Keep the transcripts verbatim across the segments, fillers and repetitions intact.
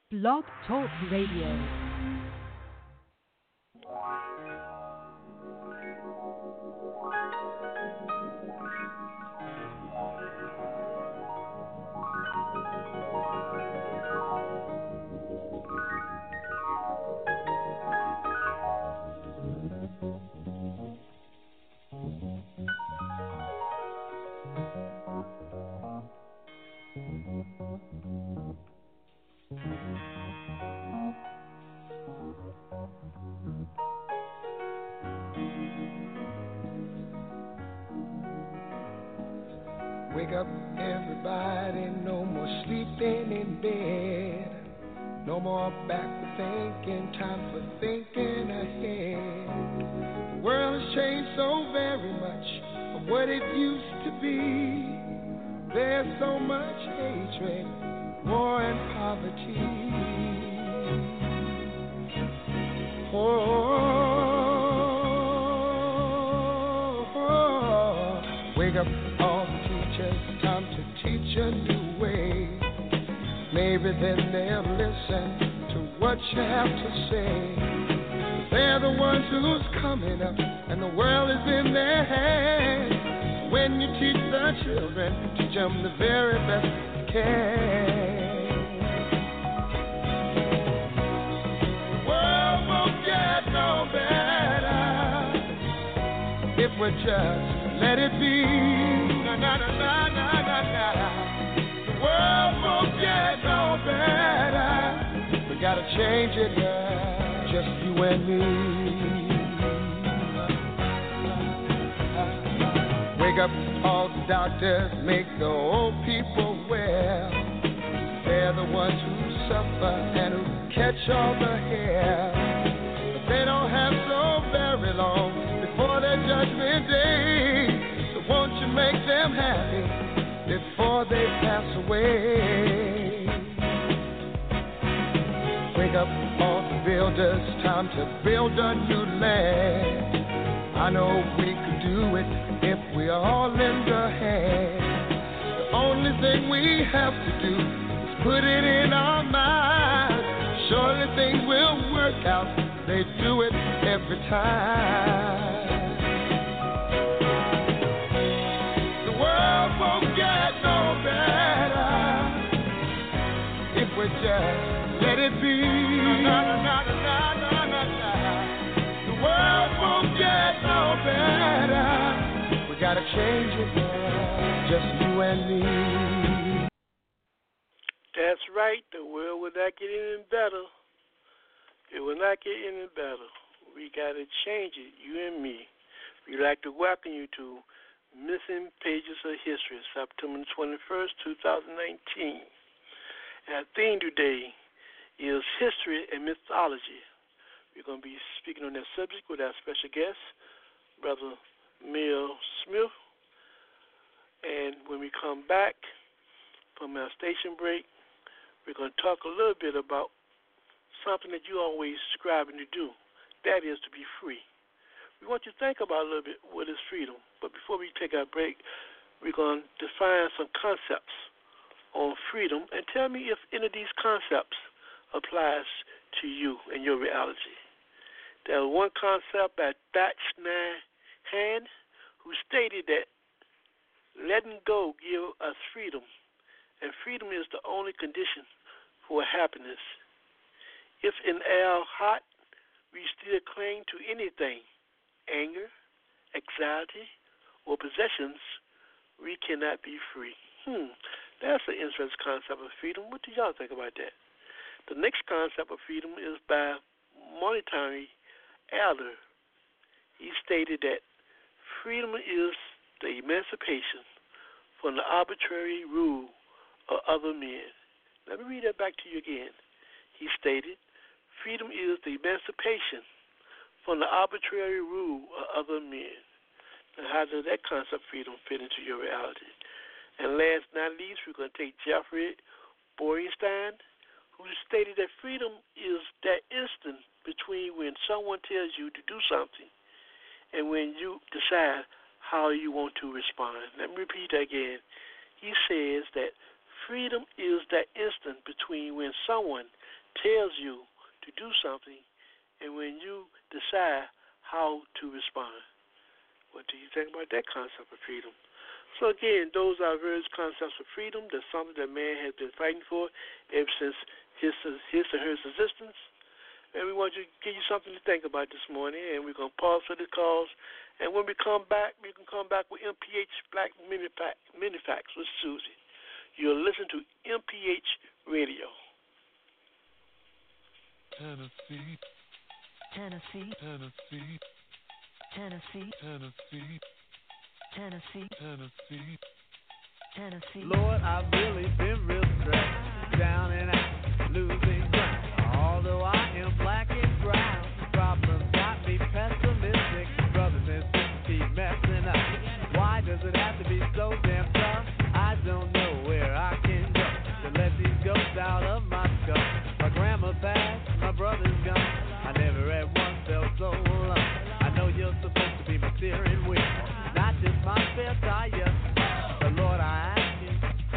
Blog Talk Radio. Wake up, everybody, no more sleeping in bed. No more backward thinking, time for thinking ahead. The world has changed so very much from what it used to be. There's so much hatred, war and poverty. Oh, oh, oh. Wake up, all the teachers, time to teach a new way. Maybe then they'll listen to what you have to say. They're the ones who's coming up, and the world is in their hands. When you teach the children, teach them the very best you can. The world won't get no better if we just let it be. Na na na na na na na. The world won't get no better. We gotta change it, girl. Just you and me. Wake up, all the doctors, make the old people well. They're the ones who suffer and who catch all the hair. But they don't have so very long before their judgment day. So won't you make them happy before they pass away? Wake up, all the builders, time to build a new land. I know we could do it if we all lend a hand. The only thing we have to do is put it in our minds. Surely things will work out. They do it every time. The world won't get no better if we just let it be. Na, na, na, na, na, na, na. The world won't get no better. We gotta change it, girl. Just you and me. That's right. The world will not get any better. It will not get any better. We gotta change it, you and me. We'd like to welcome you to Missing Pages of History, September twenty-first, twenty nineteen. And our theme today is history and mythology. We're going to be speaking on that subject with our special guest, Brother Mill Smith. And when we come back from our station break, we're going to talk a little bit about something that you always striving to do. That is to be free. We want you to think about a little bit what is freedom. But before we take our break, we're going to define some concepts on freedom and tell me if any of these concepts applies to you and your reality. There was one concept by Thach Nhat Hanh who stated that letting go gives us freedom, and freedom is the only condition for happiness. If in our heart we still cling to anything, anger, anxiety, or possessions, we cannot be free. Hmm, that's an interesting concept of freedom. What do y'all think about that? The next concept of freedom is by Monetary Elder. He stated that freedom is the emancipation from the arbitrary rule of other men. Let me read that back to you again. He stated, freedom is the emancipation from the arbitrary rule of other men. Now, how does that concept of freedom fit into your reality? And last but not least, we're going to take Jeffrey Borenstein, who stated that freedom is that instant between when someone tells you to do something and when you decide how you want to respond. Let me repeat that again. He says that freedom is that instant between when someone tells you to do something, and when you decide how to respond. What do you think about that concept of freedom? So again, those are various concepts of freedom. That's something that man has been fighting for ever since his his or her existence. And we want to give you something to think about this morning. And we're going to pause for the calls. And when we come back, we can come back with M P H Black Mini Facts with Susie. You'll listen to M P H Radio. Tennessee. Tennessee. Tennessee. Tennessee. Tennessee. Tennessee. Tennessee. Tennessee. Lord, I've really been real stressed, down and out, losing ground. Although I am black and brown, problems got me pessimistic. Brothers and sisters keep messing up. Why does it have to be so damn tough? I don't know where I can go to let these ghosts out of my skull. My grandma passed, my brother's gone. I never at once felt so alone. I know you're supposed to be my steering wheel, not just my spare tire. But Lord, I ask you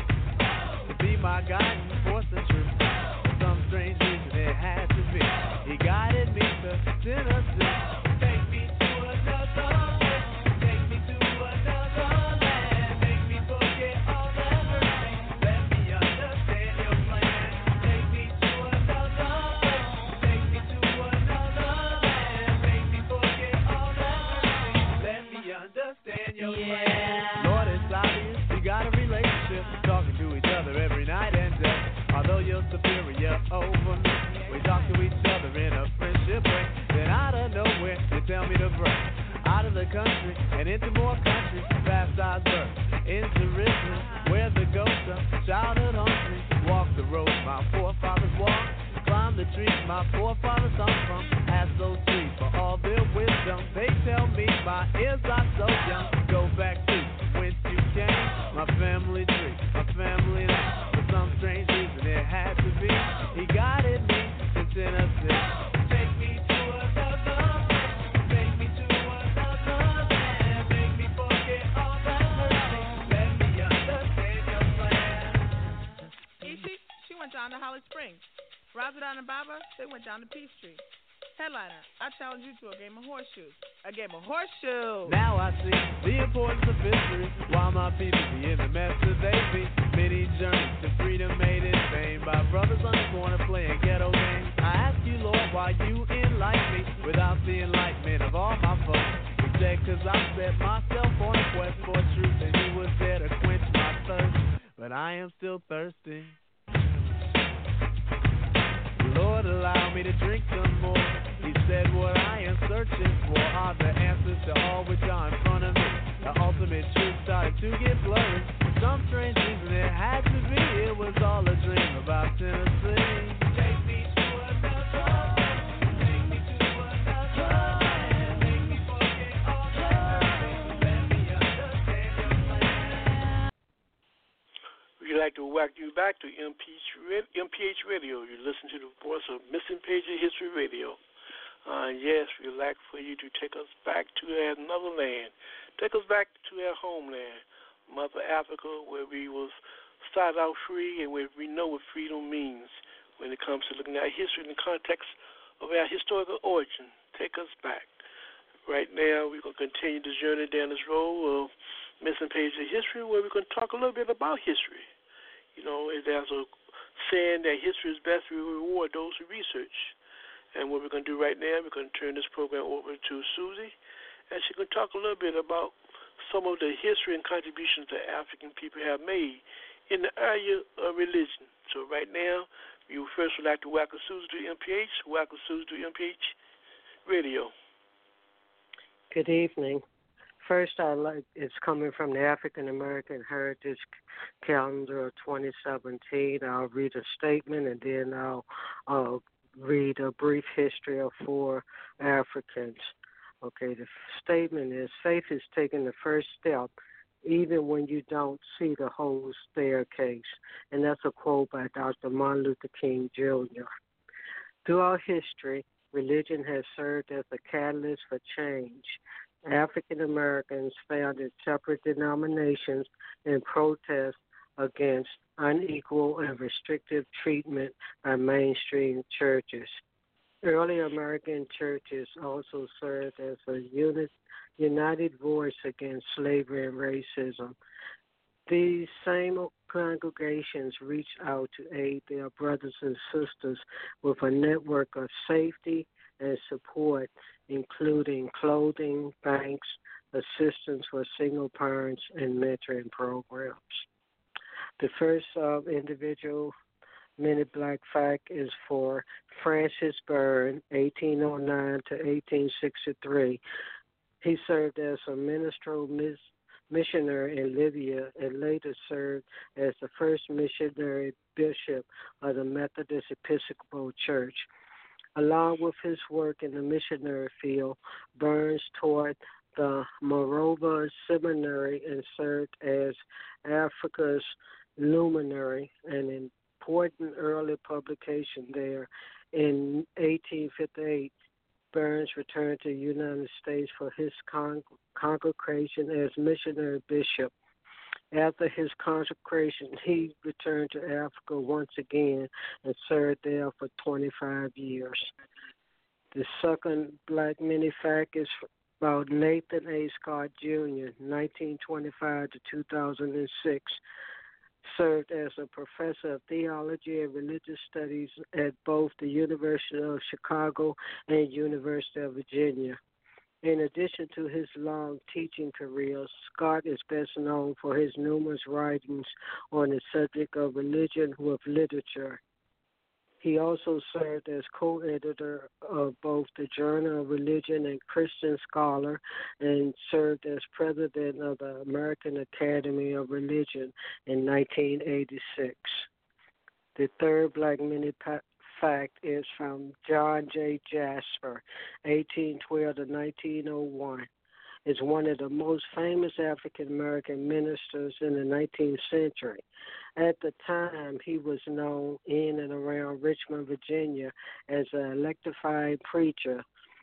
to be my guiding force and truth. For some strange reason it had to be. He guided me to Tennessee. Take me to another land. Take me to another land. Make me forget all that hurt me. Let me understand your plan. Take me to another land. Take me to another land. Make me forget all that hurt me. Let me understand your Yeah. plan. Lord, it's obvious we got a relationship, talking to each other every night and day. Although you're superior over me, we talk to each other in a friendship way. Then out of nowhere, you tell me to break out of the country and into more country, past Osburg, into Richmond, where the ghosts of childhood hungry. Walk the road my forefathers walked, climb the trees my forefathers hung from. Ask those trees for all their wisdom. They tell me my ears are so young. Go back to whence you came, my family tree, my family name. For some strange reason it had to be. He guided me to Tennessee. Take me to another land. Take me to another land. Make me forget all that hurt me. Let me understand your plan. Easy, she went down to Holly Springs. Razadon and Baba, they went down to Peachtree. Headliner, I challenge you to a game of horseshoes. A game of horseshoes. Now I see the importance of history. While my people be in the mess that they be. Many journeys to freedom made in vain by brothers on the corner playing ghetto games. I ask you, Lord, why you enlighten me without the enlightenment of all my folks. You said cause I set myself on a quest for truth and he was there to quench my thirst. But I am still thirsty. Lord, allow me to drink some more. He said what I am searching for are the answers to all which are in front of me. The ultimate truth started to get blurry. For some strange reason it had to be. It was all a dream about Tennessee. Take me to another land. Take me to another land. Make me forget all that hurt me. Let me understand your plan. We'd like to welcome you back to M P H Radio. You listen to the voice of Missing Pages History Radio. Uh, yes, we'd like for you to take us back to another land. Take us back to our homeland, Mother Africa, where we was started out free and where we know what freedom means when it comes to looking at history in the context of our historical origin. Take us back. Right now, we're going to continue the journey down this road of Missing Pages of History, where we're going to talk a little bit about history. You know, there's a saying that history is best, we reward those who research. And what we're going to do right now, we're going to turn this program over to Susie, and she's going to talk a little bit about some of the history and contributions that African people have made in the area of religion. So right now, we first would like to welcome Susie to M P H. Welcome Susie to M P H Radio. Good evening. First, I like it's coming from the African American Heritage Calendar of twenty seventeen. I'll read a statement and then I'll uh, read a brief history of four Africans. Okay, the statement is, faith is taking the first step even when you don't see the whole staircase. And that's a quote by Doctor Martin Luther King, Junior Throughout history, religion has served as a catalyst for change. African Americans founded separate denominations in protest against unequal and restrictive treatment by mainstream churches. Early American churches also served as a unit, united voice against slavery and racism. These same congregations reached out to aid their brothers and sisters with a network of safety and support, including clothing, banks, assistance for single parents, and mentoring programs. The first uh, individual minute black fact is for Francis Byrne, eighteen oh nine to eighteen sixty-three. He served as a ministerial mis- missionary in Libya and later served as the first missionary bishop of the Methodist Episcopal Church. Along with his work in the missionary field, Burns taught the Moravian Seminary and served as Africa's luminary, an important early publication there. In eighteen fifty-eight, Burns returned to the United States for his con- congregation as missionary bishop. After his consecration, he returned to Africa once again and served there for twenty-five years. The second black mini fact is about Nathan A. Scott Junior, nineteen twenty-five to two thousand six. Served as a professor of theology and religious studies at both the University of Chicago and University of Virginia. In addition to his long teaching career, Scott is best known for his numerous writings on the subject of religion with literature. He also served as co-editor of both the Journal of Religion and Christian Scholar and served as president of the American Academy of Religion in nineteen eighty-six. The third black mini fact is from John J. Jasper, eighteen twelve to nineteen oh one. Is one of the most famous African-American ministers in the nineteenth century. At the time, he was known in and around Richmond, Virginia, as an electrified preacher.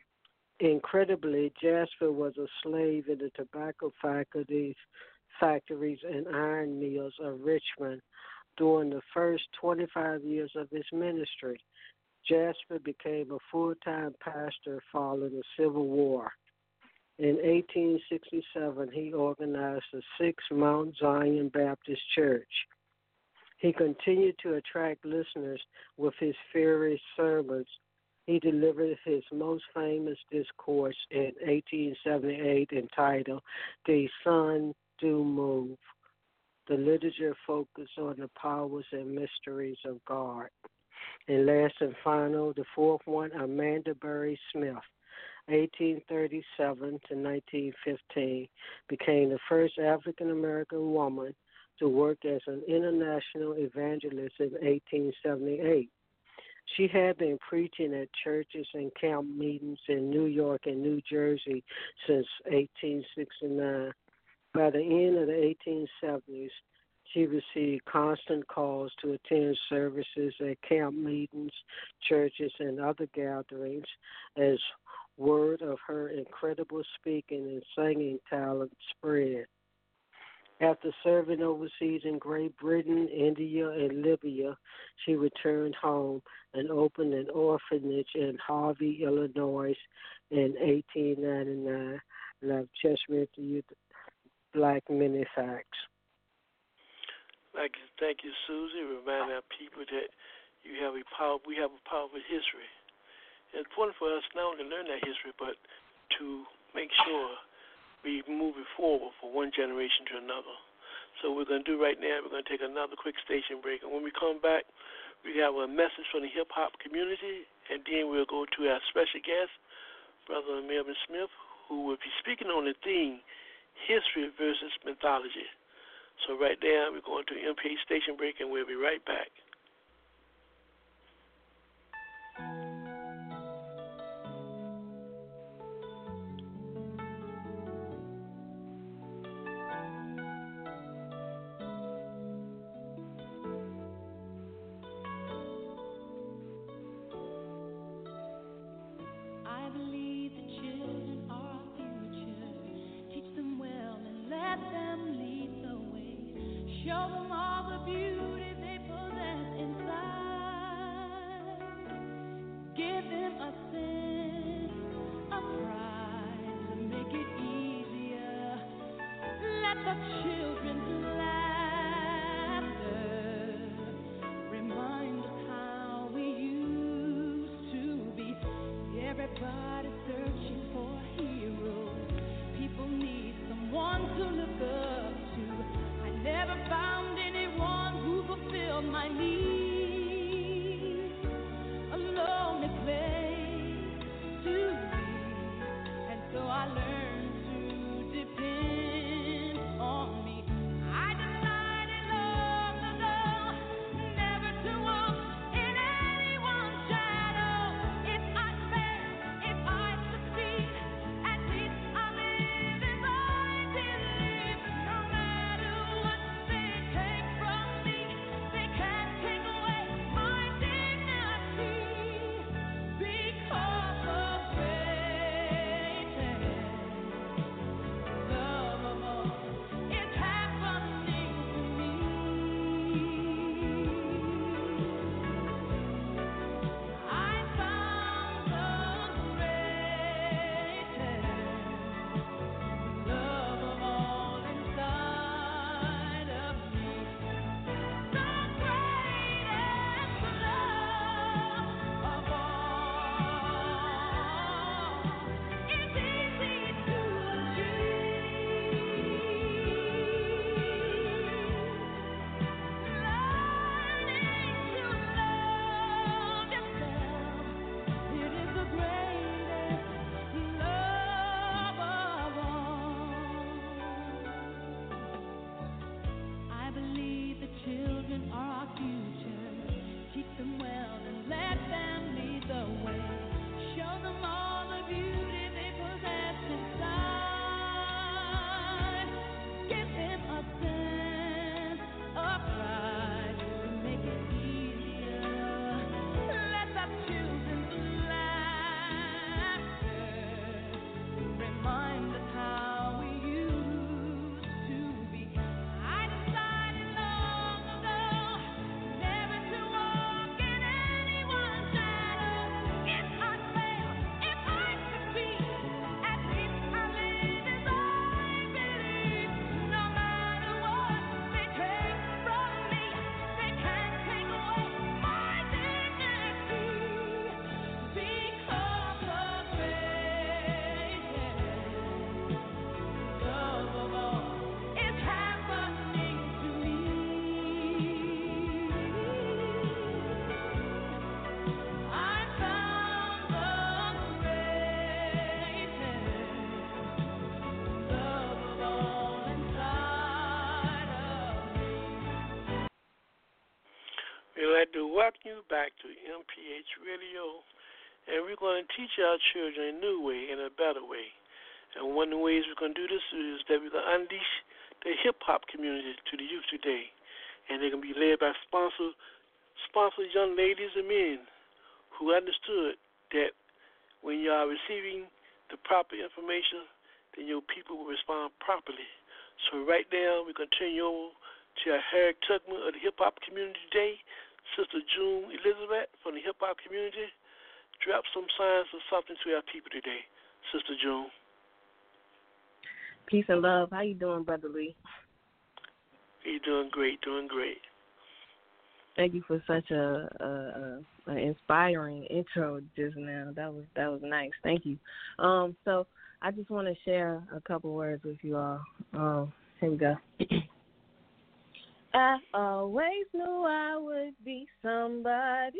Incredibly, Jasper was a slave in the tobacco factories, factories and iron mills of Richmond during the first twenty-five years of his ministry. Jasper became a full-time pastor following the Civil War. In eighteen sixty-seven, he organized the Sixth Mount Zion Baptist Church. He continued to attract listeners with his fiery sermons. He delivered his most famous discourse in eighteen seventy-eight entitled, "The Sun Do Move." The literature focused on the powers and mysteries of God. And last and final, the fourth one, Amanda Berry Smith, eighteen thirty-seven to nineteen fifteen, became the first African-American woman to work as an international evangelist in eighteen seventy-eight. She had been preaching at churches and camp meetings in New York and New Jersey since eighteen sixty-nine. By the end of the eighteen seventies, she received constant calls to attend services at camp meetings, churches, and other gatherings as word of her incredible speaking and singing talent spread. After serving overseas in Great Britain, India, and Libya, she returned home and opened an orphanage in Harvey, Illinois in eighteen ninety-nine. And I've just read to you the Black Mini Facts. Like, thank you, Susie. Remind our people that you have a power. We have a powerful history. It's important for us not only to learn that history, but to make sure we move it forward from one generation to another. So what we're going to do right now, we're going to take another quick station break. And when we come back, we have a message from the hip-hop community, and then we'll go to our special guest, Brother Melvin Smith, who will be speaking on the theme, history versus mythology. So right now, we're going to an M P A station break, and we'll be right back. I believe the children are our future. Teach them well and let them lead the way. Show them all the beauty Everybody's searching for a hero. People need someone to look up to. I never found anyone who fulfilled my needs. A lonely place to be, and so I learned to depend on me. I decided long ago never to walk in anyone's shadow. If I fail, if I succeed, at least I live as I believe. No matter what they take from me, they can't take away my dignity. Because of greatness, love of all is happening to me. I found the greatest love of all inside of me. The greatest love of all is easy to achieve. Learning to love yourself, it is the greatest love of all. I believe the children are our future. Teach them well and let them lead the way. Show them all the beauty they possess inside. Give them a sense of pride to make it easier. Let the children's laughter remind us how we used to be. I decided long ago never to walk in anyone's shadow. If I fail, if I succeed, at least I live as I believe. No matter what they take from me, they can't take away my dignity. Because of greatness, love of all is happening to me. I found the greatest love of all inside of me. We'd like to welcome you back to M P H Radio, and we're going to teach our children a new way and a better way. And one of the ways we're going to do this is that we're going to unleash the hip-hop community to the youth today. And they're going to be led by sponsor, sponsor young ladies and men who understood that when you are receiving the proper information, then your people will respond properly. So right now, we're going to turn you over to our Harry Tugman of the hip-hop community today, Sister June Elizabeth from the hip-hop community. Drop some signs of something to our people today, Sister June. Peace and love. How you doing, Brother Lee? You're doing great, doing great. Thank you for such a, a, a, a inspiring intro just now. That was that was nice. Thank you. Um, so I just want to share a couple words with you all. Um, here we go. I always knew I would be somebody,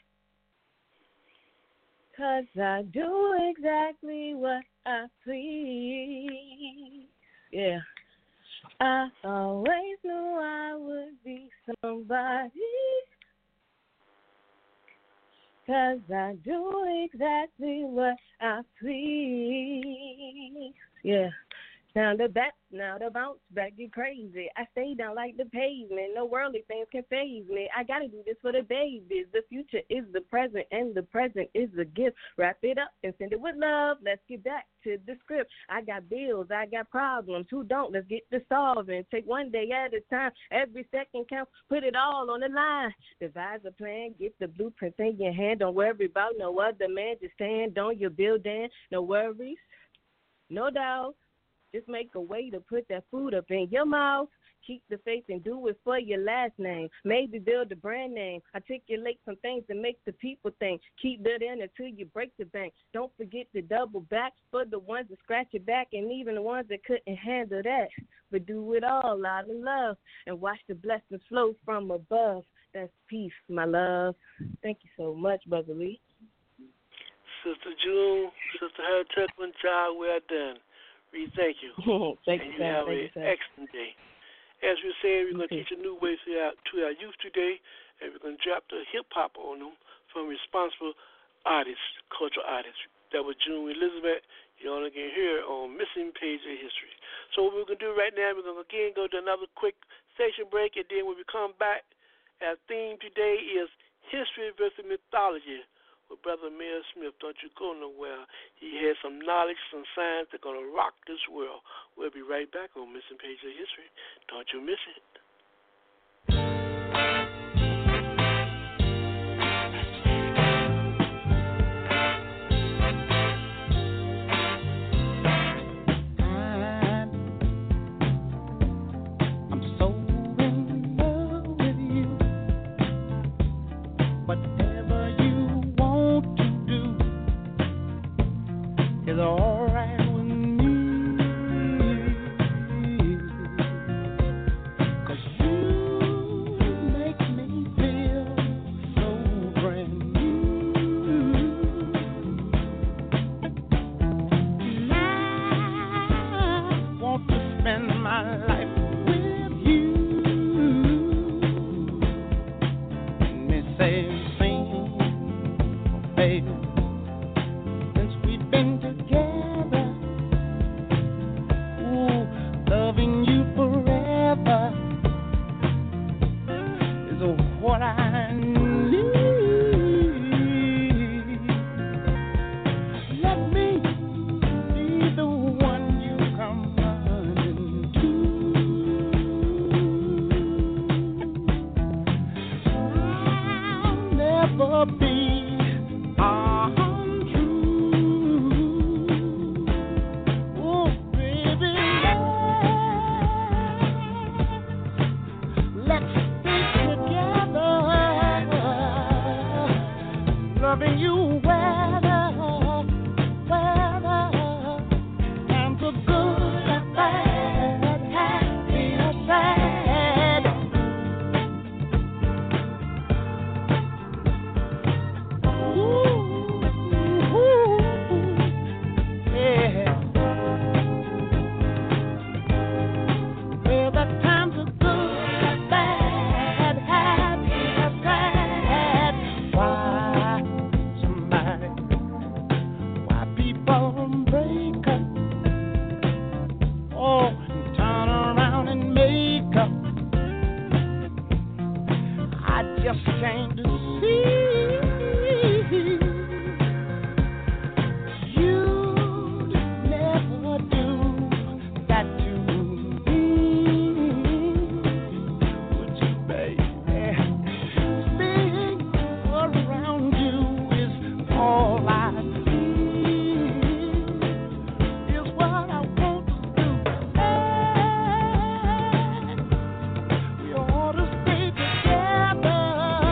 'cause I do exactly what I please. Yeah. I always knew I would be somebody, 'cause I do exactly what I please. Yeah. Now the back, now the bounce back, get crazy. I stay down like the pavement. No worldly things can faze me. I gotta do this for the babies. The future is the present, and the present is the gift. Wrap it up and send it with love. Let's get back to the script. I got bills, I got problems. Who don't? Let's get to solving. Take one day at a time. Every second counts. Put it all on the line. Devise a plan. Get the blueprints in your hand. Don't worry about no other man. Just stand on your building. No worries. No doubt. Just make a way to put that food up in your mouth. Keep the faith and do it for your last name. Maybe build a brand name. Articulate some things that make the people think. Keep that in until you break the bank. Don't forget to double back for the ones that scratch your back and even the ones that couldn't handle that. But do it all out of love and watch the blessings flow from above. That's peace, my love. Thank you so much, Brother Lee. Sister June, Sister Harry Tuckman, job well done. Reed, thank you. Thank and you, you sir. have Thank an you, sir. excellent day. As we said, we're going to Okay. teach a new way to our, to our youth today, and we're going to drop the hip-hop on them from responsible artists, cultural artists. That was June Elizabeth. You only can hear on Missing Page of History. So what we're going to do right now, we're going to again go to another quick station break, and then when we come back, our theme today is history versus mythology. With Brother Mayor Smith, don't you go nowhere. He has some knowledge, some science that's going to rock this world. We'll be right back on Missing Page of History. Don't you miss it. I'm so in love with you. Whatever you want to do is all right with me. 'Cause you make me feel so brand new. And I want to spend my life with you. Let me say, sing, baby, since we've been together, ooh, loving you forever is what I need. Let me be the one you come running to. I'll never be untrue. Oh, baby, let's stay together, loving you weather, weather, and the good, the bad, happy or sad. Ooh, ooh, yeah. Well, the times are good, the bad, happy or sad. Why somebody, why people break up? Oh, and turn around and make up. I just can't see you'd never do that to me, would you, baby? Being around you is all I need, is what I want to do. We ought to stay together,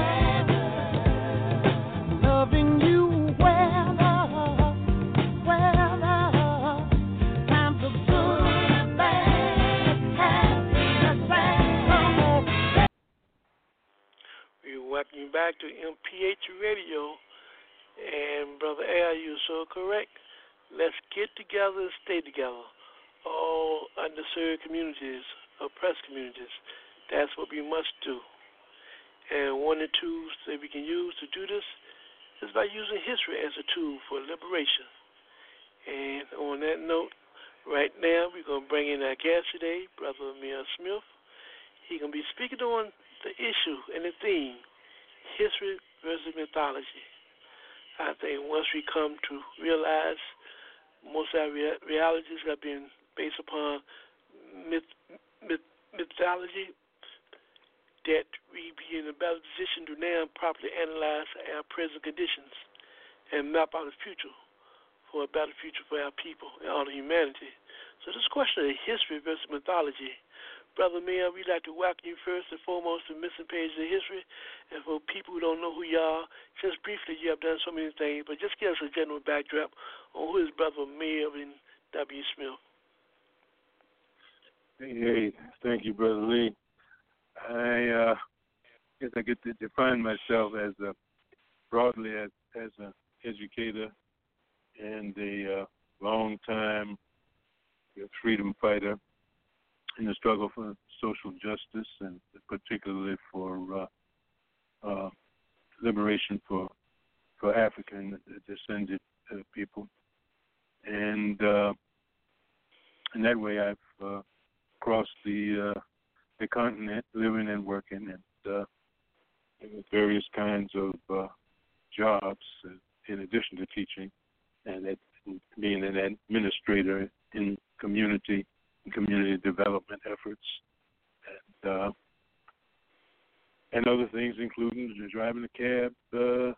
loving you weather, weather, times are good, bad, happy or sad. Come on. We welcome you back to M P H Radio. And Brother Al, you're so correct. Let's get together and stay together. All underserved communities, oppressed communities. That's what we must do. And one of the tools that we can use to do this is by using history as a tool for liberation. And on that note, right now we're going to bring in our guest today, Brother Amir Smith. He's going to be speaking on the issue and the theme, history versus mythology. I think once we come to realize most of our rea- realities have been based upon myth, myth, mythology, that we be in a better position to now properly analyze our present conditions and map out the future for a better future for our people and all of humanity. So this question of history versus mythology Brother Mayor, we'd like to welcome you first and foremost to Missing Pages of History. And for people who don't know who you are, just briefly, you have done so many things, but just give us a general backdrop on who is Brother Mayor and W. Smith. Hey, hey, thank you, Brother Lee. I uh, guess I get to define myself as a, broadly as, as an educator and a uh, long-time freedom fighter in the struggle for social justice and particularly for uh, uh, liberation for for African descended uh, people. And uh, in that way, I've uh, crossed the uh, the continent, living and working, and uh, with various kinds of uh, jobs uh, in addition to teaching, and that, being an administrator in community and community development efforts, and uh, and other things, including driving a cab uh,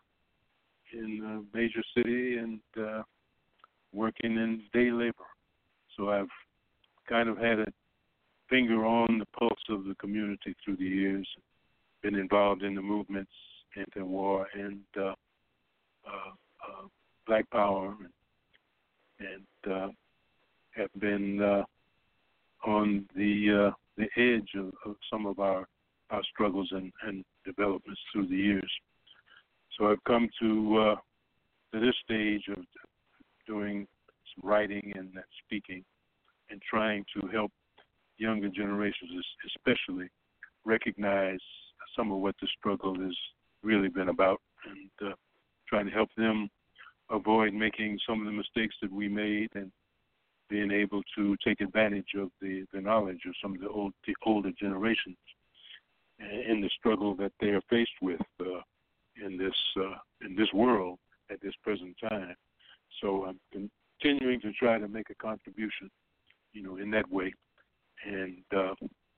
in a major city and uh, working in day labor. So I've kind of had a finger on the pulse of the community through the years, been involved in the movements, anti-war and uh, uh, uh, Black Power, and, and uh, have been uh, on the uh, the edge of, of some of our, our struggles and, and developments through the years. So I've come to uh, to this stage of doing some writing and speaking and trying to help younger generations especially recognize some of what the struggle has really been about, and uh, trying to help them avoid making some of the mistakes that we made and being able to take advantage of the, the knowledge of some of the old the older generations in the struggle that they are faced with uh, in this uh, in this world at this present time. So I'm continuing to try to make a contribution, you know, in that way, and uh,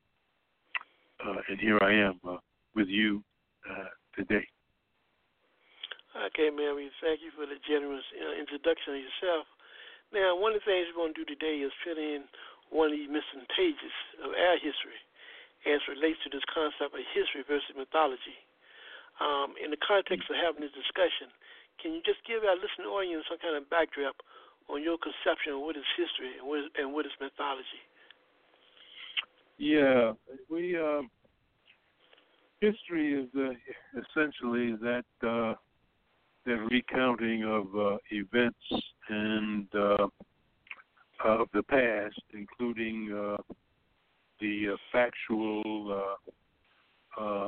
uh, and here I am uh, with you uh, today. Okay, man, we thank you for the generous uh, introduction of yourself. Now, one of the things we're going to do today is fill in one of these missing pages of our history as it relates to this concept of history versus mythology. Um, in the context of having this discussion, can you just give our listening audience some kind of backdrop on your conception of what is history and what is, and what is mythology? Yeah, we um, history is uh, essentially that uh, that recounting of uh, events and uh, of the past, including uh, the uh, factual uh, uh,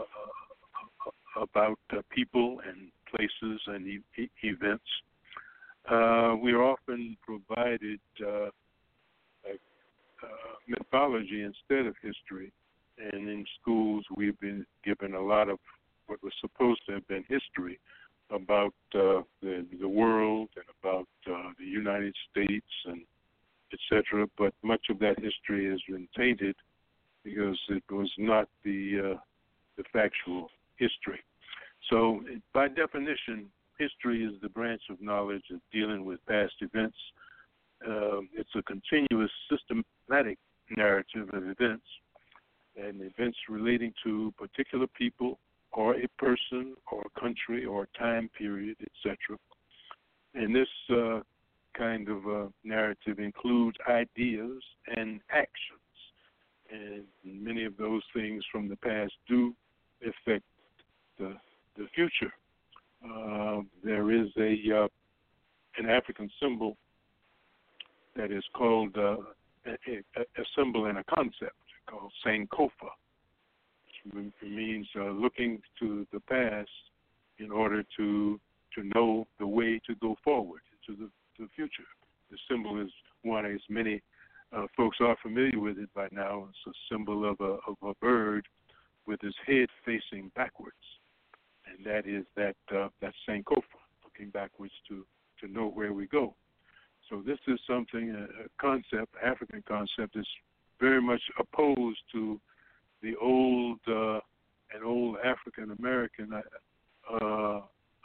about uh, people and places and e- events. Uh, we are often provided uh, like, uh, mythology instead of history, and in schools we've been given a lot of what was supposed to have been history about uh, the, the world and about uh, the United States and et cetera. But much of that history has been tainted because it was not the uh, the factual history. So, by definition, history is the branch of knowledge of dealing with past events. Uh, it's a continuous, systematic narrative of events, and events relating to particular people or a person or a country or a time period, et cetera. And this uh, kind of uh, narrative includes ideas and actions, and many of those things from the past do affect the, the future. Uh, there is a uh, an African symbol that is called uh, a, a symbol and a concept called Sankofa. It means uh, looking to the past in order to to know the way to go forward to the, to the future. The symbol is one, as many uh, folks are familiar with it by now. It's a symbol of a of a bird with his head facing backwards, and that is that uh, that's Sankofa, looking backwards to to know where we go. So this is something, a, a concept, African concept, is very much opposed to the old uh, an old African American uh, uh,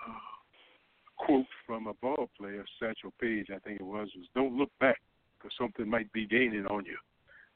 quote from a ball player, Satchel Paige, I think it was, was "Don't look back, because something might be gaining on you."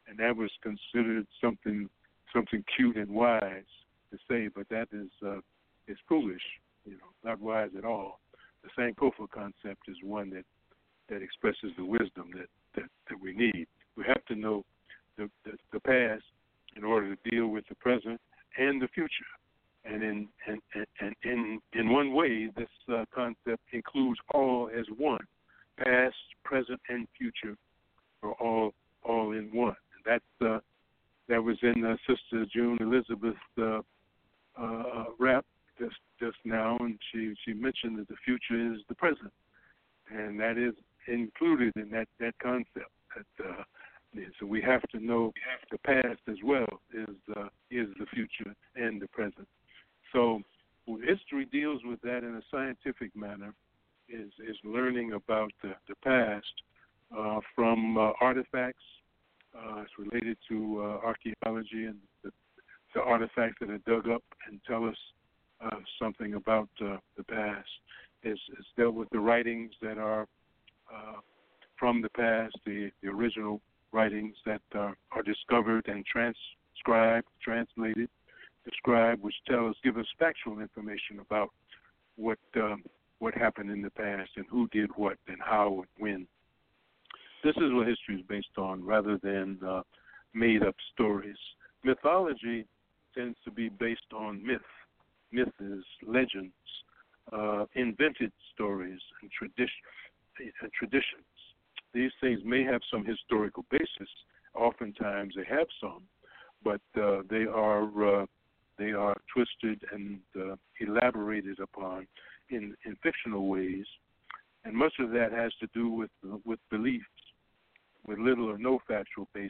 and that was considered something something cute and wise to say, but that is uh, is foolish, you know, not wise at all. The Sankofa concept is one that, that expresses the wisdom that, that, that we need. We have to know the, the, the past in order to deal with the present and the future. And in and, and in in one way, this uh, concept includes all as one. Past, present, and future are all all in one. And that uh, that was in uh, Sister June Elizabeth uh, uh, rap just just now, and she, she mentioned that the future is the present, and that is included in that, that concept. That uh, so we have to know the past as well is uh, is the future and the present. So when history deals with that in a scientific manner, is is learning about the, the past uh, from uh, artifacts. Uh, it's related to uh, archaeology and the, the artifacts that are dug up and tell us uh, something about uh, the past. It's, it's dealt with the writings that are uh, from the past, the, the original writings that are, are discovered and transcribed, translated, described, which tell us, give us factual information about what um, what happened in the past and who did what and how and when. This is what history is based on, rather than uh, made-up stories. Mythology tends to be based on myth. Myth is legends, uh, invented stories, and tradition, uh, traditions. These things may have some historical basis. Oftentimes they have some, but uh, they are uh, they are twisted and uh, elaborated upon in, in fictional ways, and much of that has to do with with beliefs, with little or no factual basis,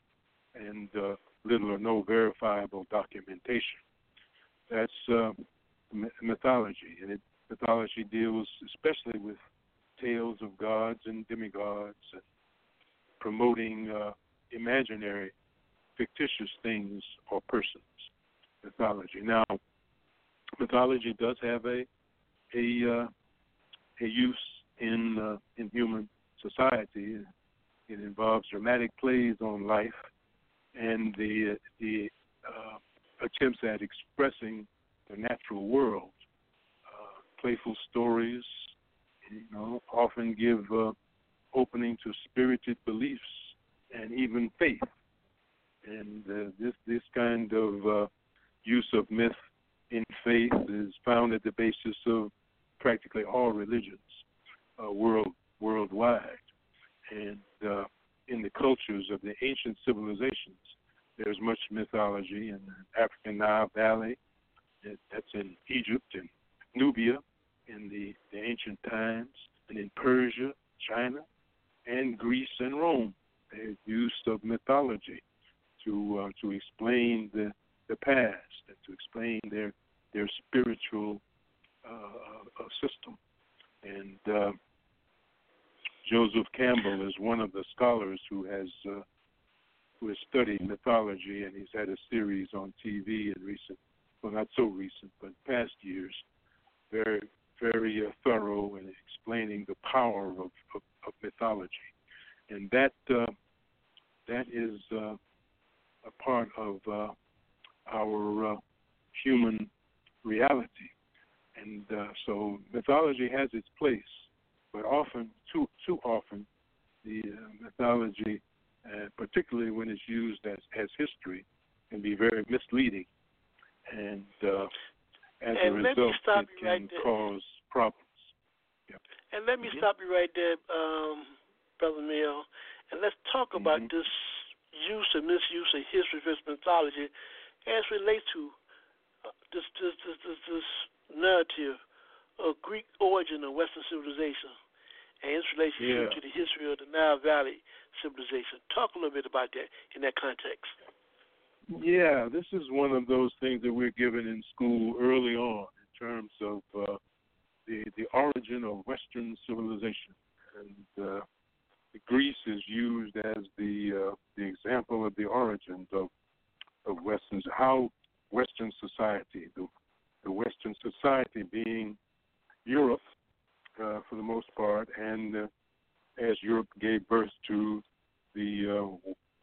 and uh, little or no verifiable documentation. That's uh, mythology, and it, mythology deals especially with tales of gods and demigods, and promoting uh, imaginary, fictitious things or persons. Mythology. Now, mythology does have a a uh, a use in uh, in human society. It involves dramatic plays on life and the the uh, attempts at expressing the natural world. Uh, playful stories, you know, often give uh, opening to spirited beliefs and even faith. And uh, this this kind of uh, use of myth in faith is found at the basis of practically all religions uh, world worldwide. And uh, in the cultures of the ancient civilizations, there's much mythology in the African Nile Valley. That's in Egypt and Nubia in the, the ancient times, and in Persia, China, and Greece and Rome. There's use of mythology to uh, to explain the, the past and to explain their their spiritual uh, uh, system. And uh, Joseph Campbell is one of the scholars who has uh, who has studied mythology, and he's had a series on T V in recent, well, not so recent, but past years, very, very uh, thorough in explaining the power of, of, of mythology. And that uh, that is uh, a part of uh, our uh, human reality. And uh, so mythology has its place, but often, too too often, the uh, mythology, uh, particularly when it's used as, as history, can be very misleading. And uh, as and a let result, me stop it you can right there. cause problems. Yep. And let me Mm-hmm. stop you right there, um, Brother Mill, and let's talk Mm-hmm. about this use and misuse of history versus mythology as relates to uh, this, this, this, this, this narrative of Greek origin of Western civilization and its relationship Yeah. to the history of the Nile Valley civilization. Talk a little bit about that in that context. Yeah, this is one of those things that we're given in school early on in terms of uh, the the origin of Western civilization, and uh, Greece is used as the uh, the example of the origins of of Western how Western society, the the Western society being Europe uh, for the most part, and uh, as Europe gave birth to the uh,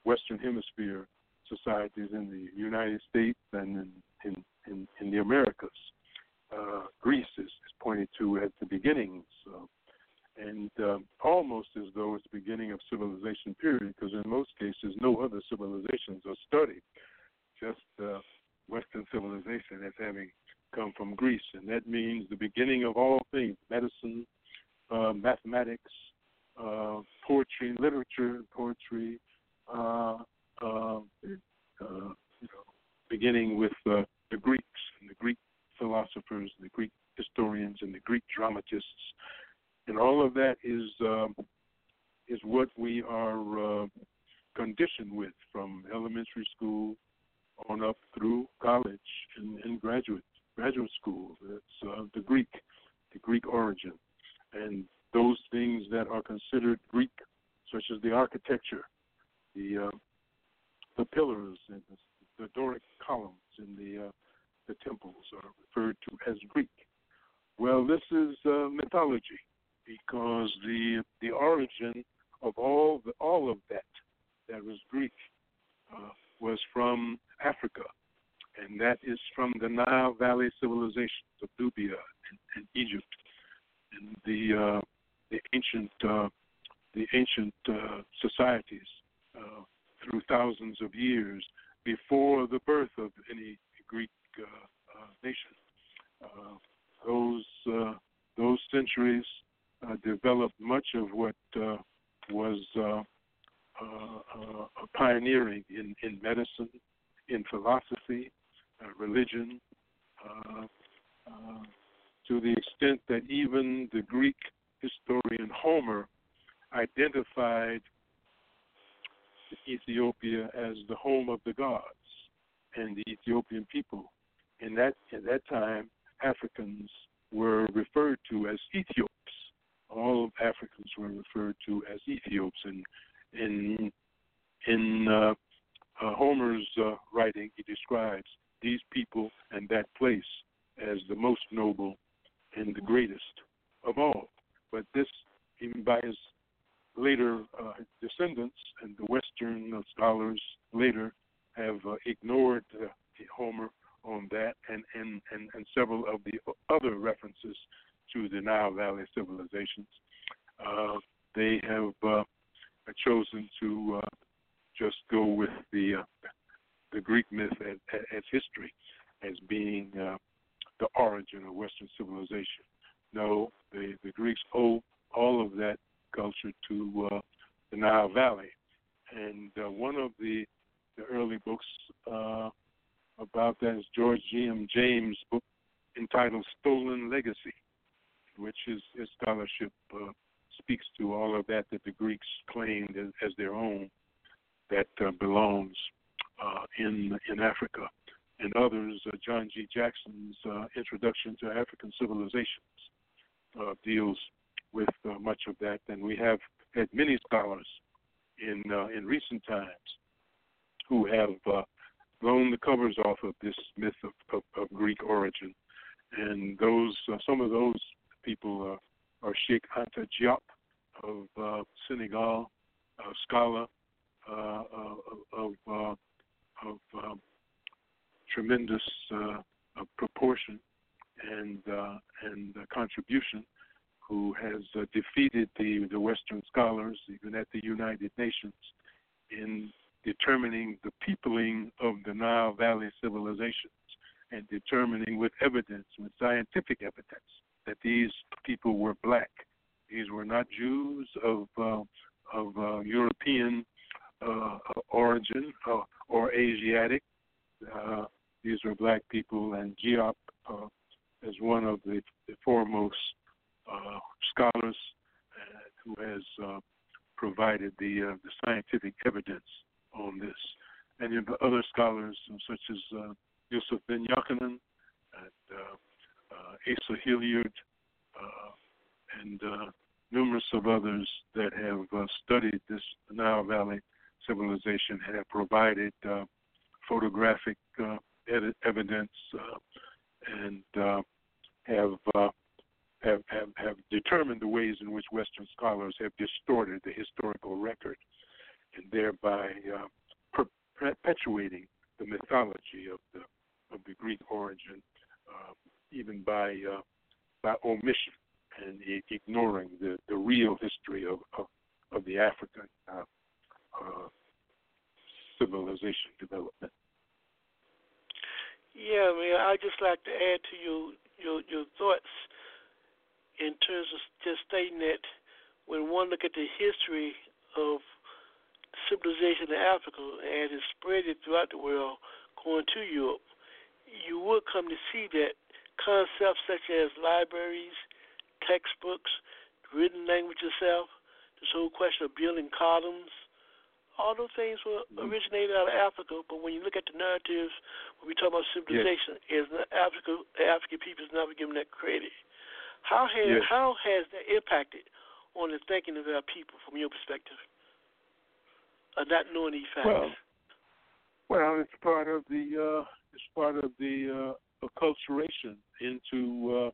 Western Hemisphere societies in the United States and in, in, in, in the Americas. Uh, Greece is, is pointed to as the beginnings, uh, and uh, almost as though it's the beginning of civilization period, because in most cases no other civilizations are studied, just uh, Western civilization as having come from Greece, and that means the beginning of all things: medicine, uh, mathematics, uh, poetry, literature, poetry, uh, uh, uh, you know, beginning with uh, the Greeks and the Greek philosophers, the Greek historians, and the Greek dramatists, and all of that is um, is what we are uh, conditioned with from elementary school on up through college and, and graduate graduate school. It's uh, the Greek, the Greek origin, and those things that are considered Greek, such as the architecture, the uh, the pillars and the, the Doric columns in the uh, the temples are referred to as Greek. Well, this is uh, mythology, because the the origin of all the, all of that that was Greek uh, was from Africa, and that is from the Nile Valley civilizations of Nubia and, and Egypt, and the uh, the ancient uh, the ancient uh, societies uh, through thousands of years before the birth of any Greek uh, uh, nation. Uh, those uh, those centuries uh, developed much of what uh, was uh, uh, uh, pioneering in, in medicine, in philosophy, uh, religion, uh, uh, to the extent that even the Greek historian Homer identified Ethiopia as the home of the gods and the Ethiopian people. In that at that time, Africans were referred to as Ethiops. All of Africans were referred to as Ethiops, and in in uh, uh, Homer's uh, writing, he describes these people and that place as the most noble and the greatest of all. But this, even by his later uh, descendants, and the Western uh, scholars later have uh, ignored uh, Homer on that, and, and, and, and several of the other references to the Nile Valley civilizations. Uh, they have uh, chosen to uh, just go with the uh, the Greek myth as, as history, as being uh, the origin of Western civilization. No, the, the Greeks owe all of that culture to uh, the Nile Valley. And uh, one of the, the early books uh, about that is George G M James' book entitled Stolen Legacy, which is his scholarship uh, speaks to all of that that the Greeks claimed as, as their own, that uh, belongs uh, in in Africa. And others, uh, John G. Jackson's uh, Introduction to African Civilizations uh, deals with uh, much of that. And we have had many scholars in uh, in recent times who have uh, blown the covers off of this myth of, of, of Greek origin. And those uh, some of those people uh, are Sheikh Anta Diop of uh, Senegal, a scholar uh, of, uh, of um, tremendous uh, uh, proportion and uh, and uh, contribution, who has uh, defeated the, the Western scholars, even at the United Nations, in determining the peopling of the Nile Valley civilizations and determining with evidence, with scientific evidence, that these people were black. These were not Jews of uh, of uh, European uh, origin uh, or Asiatic. Uh, these were black people, and Diop, uh, as one of the, the foremost uh, scholars uh, who has uh, provided the, uh, the scientific evidence on this. And in the other scholars, such as uh, Yusuf Ben Yakinen, and uh, uh, Asa Hilliard, uh, and uh, numerous of others that have uh, studied this Nile Valley civilization and have provided uh, photographic uh, ed- evidence uh, and uh, have, uh, have have have determined the ways in which Western scholars have distorted the historical record. and thereby uh, per- perpetuating the mythology of the of the Greek origin, uh, even by uh, by omission and I- ignoring the, the real history of, of, of the African uh, uh, civilization development. Yeah, man. I just like to add to your your your thoughts in terms of just stating that when one look at the history of civilization in Africa and it spread it throughout the world, going to Europe, you would come to see that concepts such as libraries, textbooks, written language itself, this whole question of building columns, all those things were originated out of Africa. But when you look at the narratives, when we talk about civilization, yes. is Africa, the African people is never given that credit. How has yes. how has that impacted on the thinking of our people, from your perspective, of not knowing these facts? Well, well, it's part of the uh, it's part of the uh, acculturation into uh,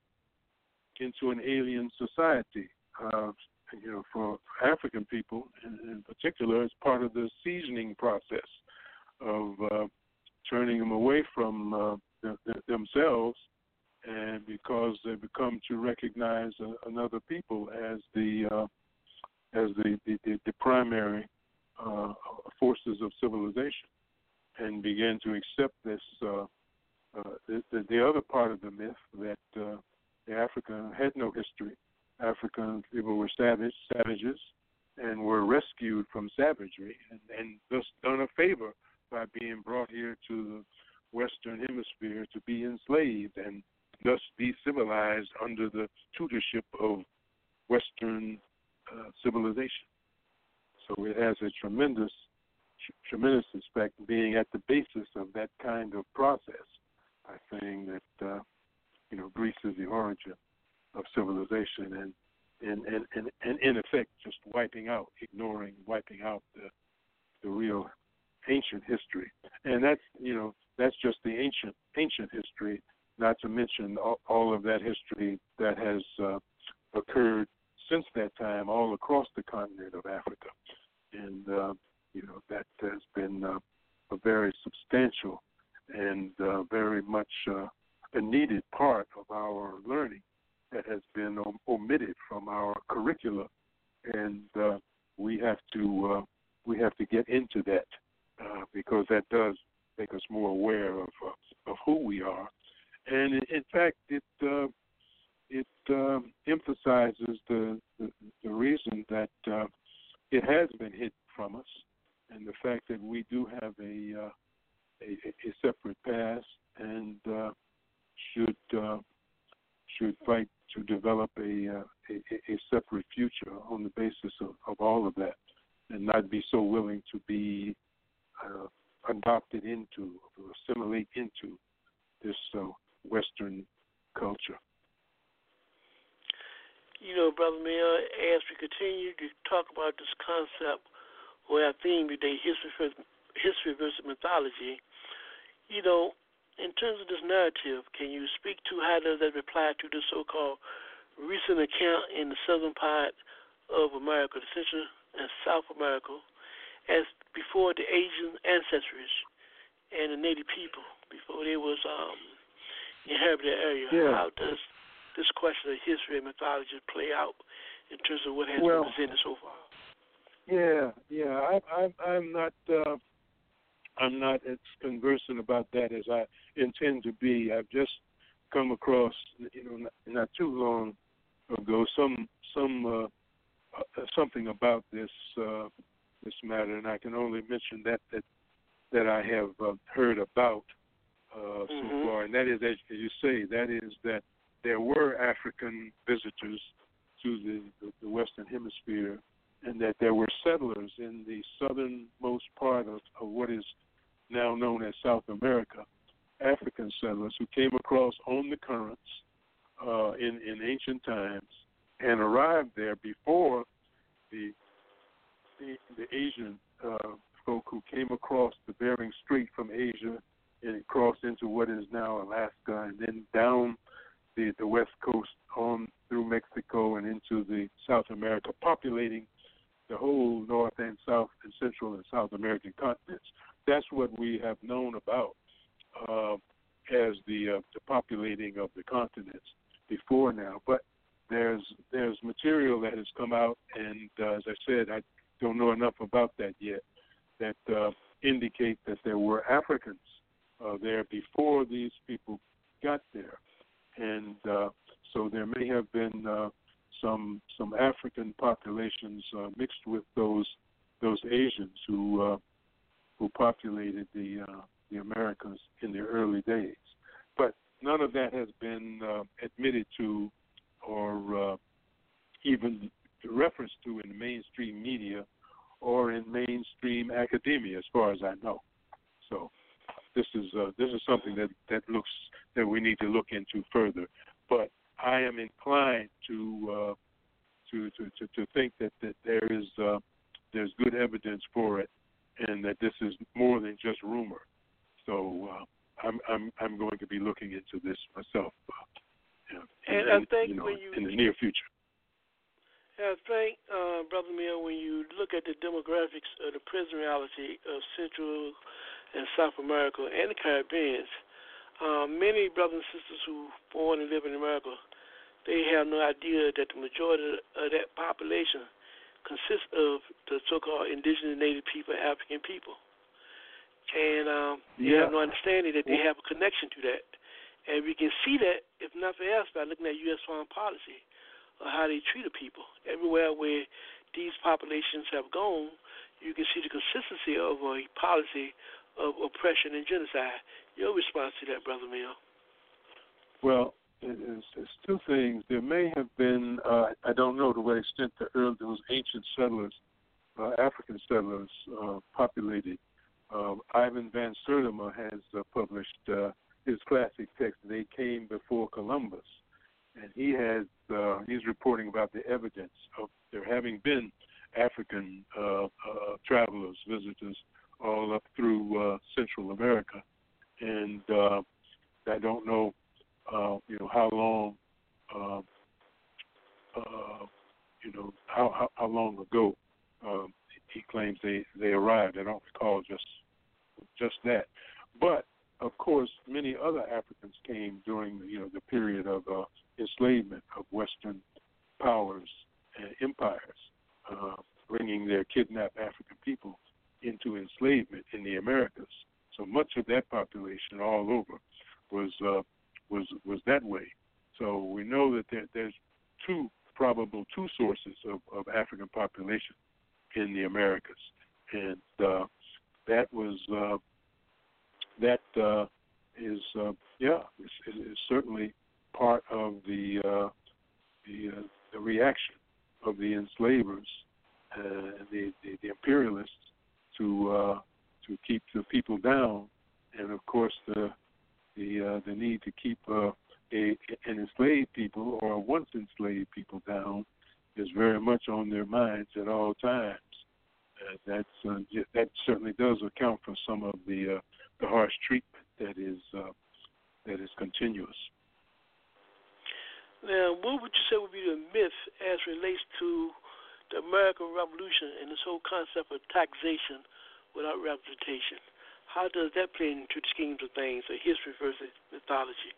into an alien society. Uh, you know, for African people in, in particular, it's part of the seasoning process of uh, turning them away from uh, th- th- themselves, and because they become to recognize uh, another people as the uh, as the the, the, the primary uh, forces of civilization, and begin to accept this uh, uh, the, the, the other part of the myth that uh, the Africa had no history. African people were savage, savages, and were rescued from savagery, and, and thus done a favor by being brought here to the Western Hemisphere to be enslaved and thus be civilized under the tutorship of Western uh, civilization. So it has a tremendous, tr- tremendous respect being at the basis of that kind of process by saying that, uh, you know, Greece is the origin of civilization, and, and, and, and, and in effect just wiping out, ignoring, wiping out the the real ancient history. And that's, you know, that's just the ancient ancient history, not to mention all, all of that history that has uh, occurred since that time all across the continent of Africa. And, uh, you know, that has been uh, a very substantial and uh, very much uh, a needed part of our learning that has been om- omitted from our curricula, and uh, we have to uh, we have to get into that uh, because that does make us more aware of uh, of who we are, and in, in fact, it uh, it uh, emphasizes the, the the reason that uh, it has been hidden from us, and the fact that we do have a uh, a, a separate past and uh, should uh, should fight to develop a, uh, a a separate future on the basis of, of all of that, and not be so willing to be uh, adopted into, or assimilate into this uh, Western culture. You know, Brother Mayor, as we continue to talk about this concept, or our theme today, history versus, history versus mythology, you know, in terms of this narrative, can you speak to how does that reply to the so-called recent account in the southern part of America, the Central and South America, as before the Asian ancestors and the Native people, before they was um, inhabit the area? Yeah. How does this question of history and mythology play out in terms of what has well, been presented so far? Yeah, yeah, I, I, I'm not. Uh, I'm not as conversant about that as I intend to be. I've just come across, you know, not, not too long ago, some some uh, uh, something about this uh, this matter, and I can only mention that that that I have uh, heard about uh, mm-hmm. so far, and that is, as you say, that is that there were African visitors to the, the, the Western Hemisphere, and that there were settlers in the southernmost part of, of what is now known as South America, African settlers who came across on the currents uh, in, in ancient times and arrived there before the the, the Asian uh, folk who came across the Bering Strait from Asia and crossed into what is now Alaska, and then down the, the west coast on through Mexico and into the South America, populating the whole North and South and Central and South American continents. That's what we have known about uh, as the, uh, the populating of the continents before now. But there's there's material that has come out, and uh, as I said, I don't know enough about that yet, that uh, indicate that there were Africans uh, there before these people got there. And uh, so there may have been uh, some some African populations uh, mixed with those those Asians who uh, who populated the uh, the Americas in the early days. But none of that has been uh, admitted to or uh, even referenced to in the mainstream media or in mainstream academia, as far as I know. So this is uh, this is something that, that looks that we need to look into further. But I am inclined to uh, to, to, to to think that, that there is uh, there's good evidence for it, and that this is more than just rumor. So uh, I'm I'm I'm going to be looking into this myself. Uh, yeah, and in, I think you know, when you in the near future. I think, uh, Brother Mill, when you look at the demographics of the present reality of Central and South America and the Caribbean, um, many brothers and sisters who born and live in America, they have no idea that the majority of that population consists of the so-called indigenous native people, African people. And um, they yeah. have no understanding that they have a connection to that. And we can see that, if nothing else, by looking at U S foreign policy, or how they treat the people. Everywhere where these populations have gone, you can see the consistency of a policy of oppression and genocide. Your response to that, Brother Mill? Well, it's, it's two things. There may have been, uh, I don't know to what extent the early, those ancient settlers, uh, African settlers, uh, populated. Uh, Ivan Van Sertima has uh, published uh, his classic text, They Came Before Columbus. And he has, uh, he's reporting about the evidence of there having been African uh, uh, travelers, visitors, all up through uh, Central America. And uh, I don't know, uh, you know, how long, uh, uh, you know, how, how, how long ago um, he claims they, they arrived. I don't recall just just that. But of course, many other Africans came during, you know, the period of uh, enslavement of Western powers and empires, uh, bringing their kidnapped African people into enslavement in the Americas. So much of that population, all over, was uh, was was that way. So we know that there, there's two probable two sources of, of African population in the Americas, and uh, that was. Uh, That uh, is, uh, yeah, is, is certainly part of the uh, the, uh, the reaction of the enslavers, uh, the, the the imperialists, to uh, to keep the people down, and of course the the uh, the need to keep uh, a, an enslaved people or once enslaved people down is very much on their minds at all times. Uh, that's uh, that certainly does account for some of the uh, the harsh treatment that is uh, that is continuous. Now, what would you say would be the myth as relates to the American Revolution and this whole concept of taxation without representation? How does that play into the schemes of things, or history versus mythology?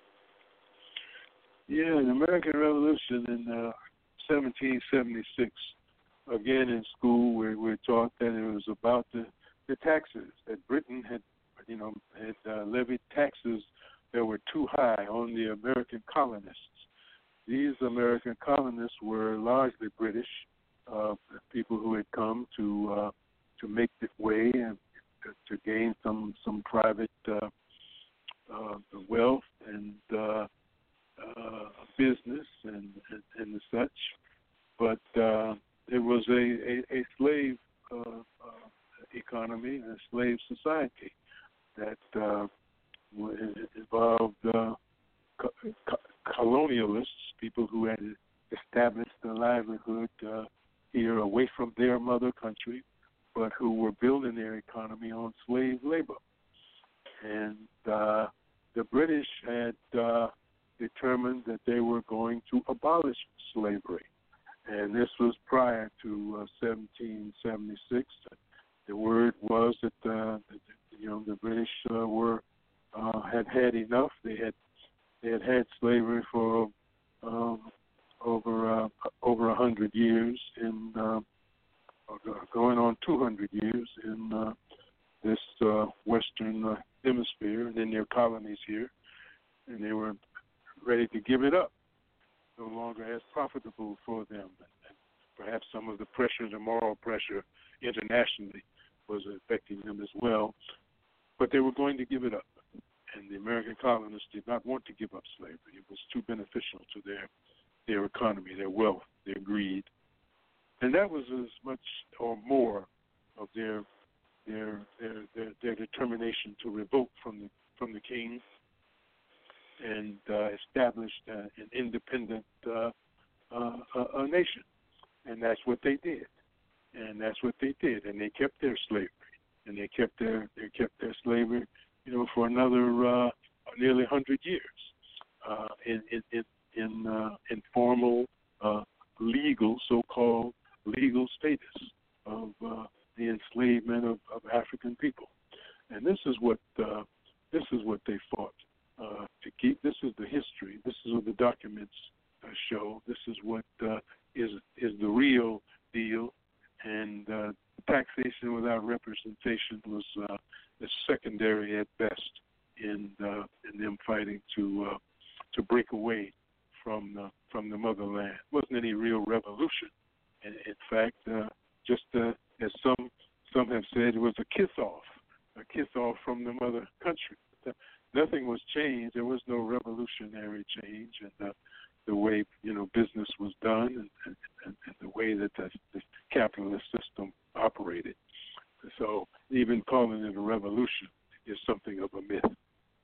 Yeah, the American Revolution in uh, seventeen seventy-six. Again, in school, we we're taught that it was about the, the taxes, that Britain had, you know, had uh, levied taxes that were too high on the American colonists. These American colonists were largely British, uh, people who had come to uh, to make the way and to, to gain some some private uh, uh, wealth and uh, uh, business and, and and such, but uh, it was a a, a slave uh, uh, economy, a slave society that uh, involved uh, co- co- colonialists, people who had established a livelihood uh, here away from their mother country, but who were building their economy on slave labor. And uh, the British had uh, determined that they were going to abolish slavery. and this was prior to uh, seventeen seventy-six. The word was that uh, you know the British uh, were uh, had had enough. They had they had had slavery for um, over uh, over a hundred years, in uh, going on two hundred years in uh, this uh, Western uh, hemisphere and in their colonies here, and they were ready to give it up. No longer as profitable for them, and perhaps some of the pressure, the moral pressure internationally, was affecting them as well. But they were going to give it up, and the American colonists did not want to give up slavery. It was too beneficial to their their economy, their wealth, their greed, and that was as much or more of their their their their, their determination to revolt from the from the king and uh, established uh, an independent uh, uh, uh, nation, and that's what they did, and that's what they did, and they kept their slavery, and they kept their they kept their slavery, you know, for another uh, nearly hundred years, uh, in in in in, uh, in formal, uh, legal, so-called legal status of uh, the enslavement of, of African people, and this is what uh, this is what they fought. Uh, to keep. This is the history. This is what the documents uh, show. This is what uh, is is the real deal. And uh, taxation without representation was uh, secondary at best in uh, in them fighting to uh, to break away from the, from the motherland. It wasn't any real revolution. And in fact, uh, just uh, as some some have said, it was a kiss off, a kiss off from the mother country. Nothing was changed. There was no revolutionary change in the, the way, you know, business was done and, and, and the way that the, the capitalist system operated. So even calling it a revolution is something of a myth.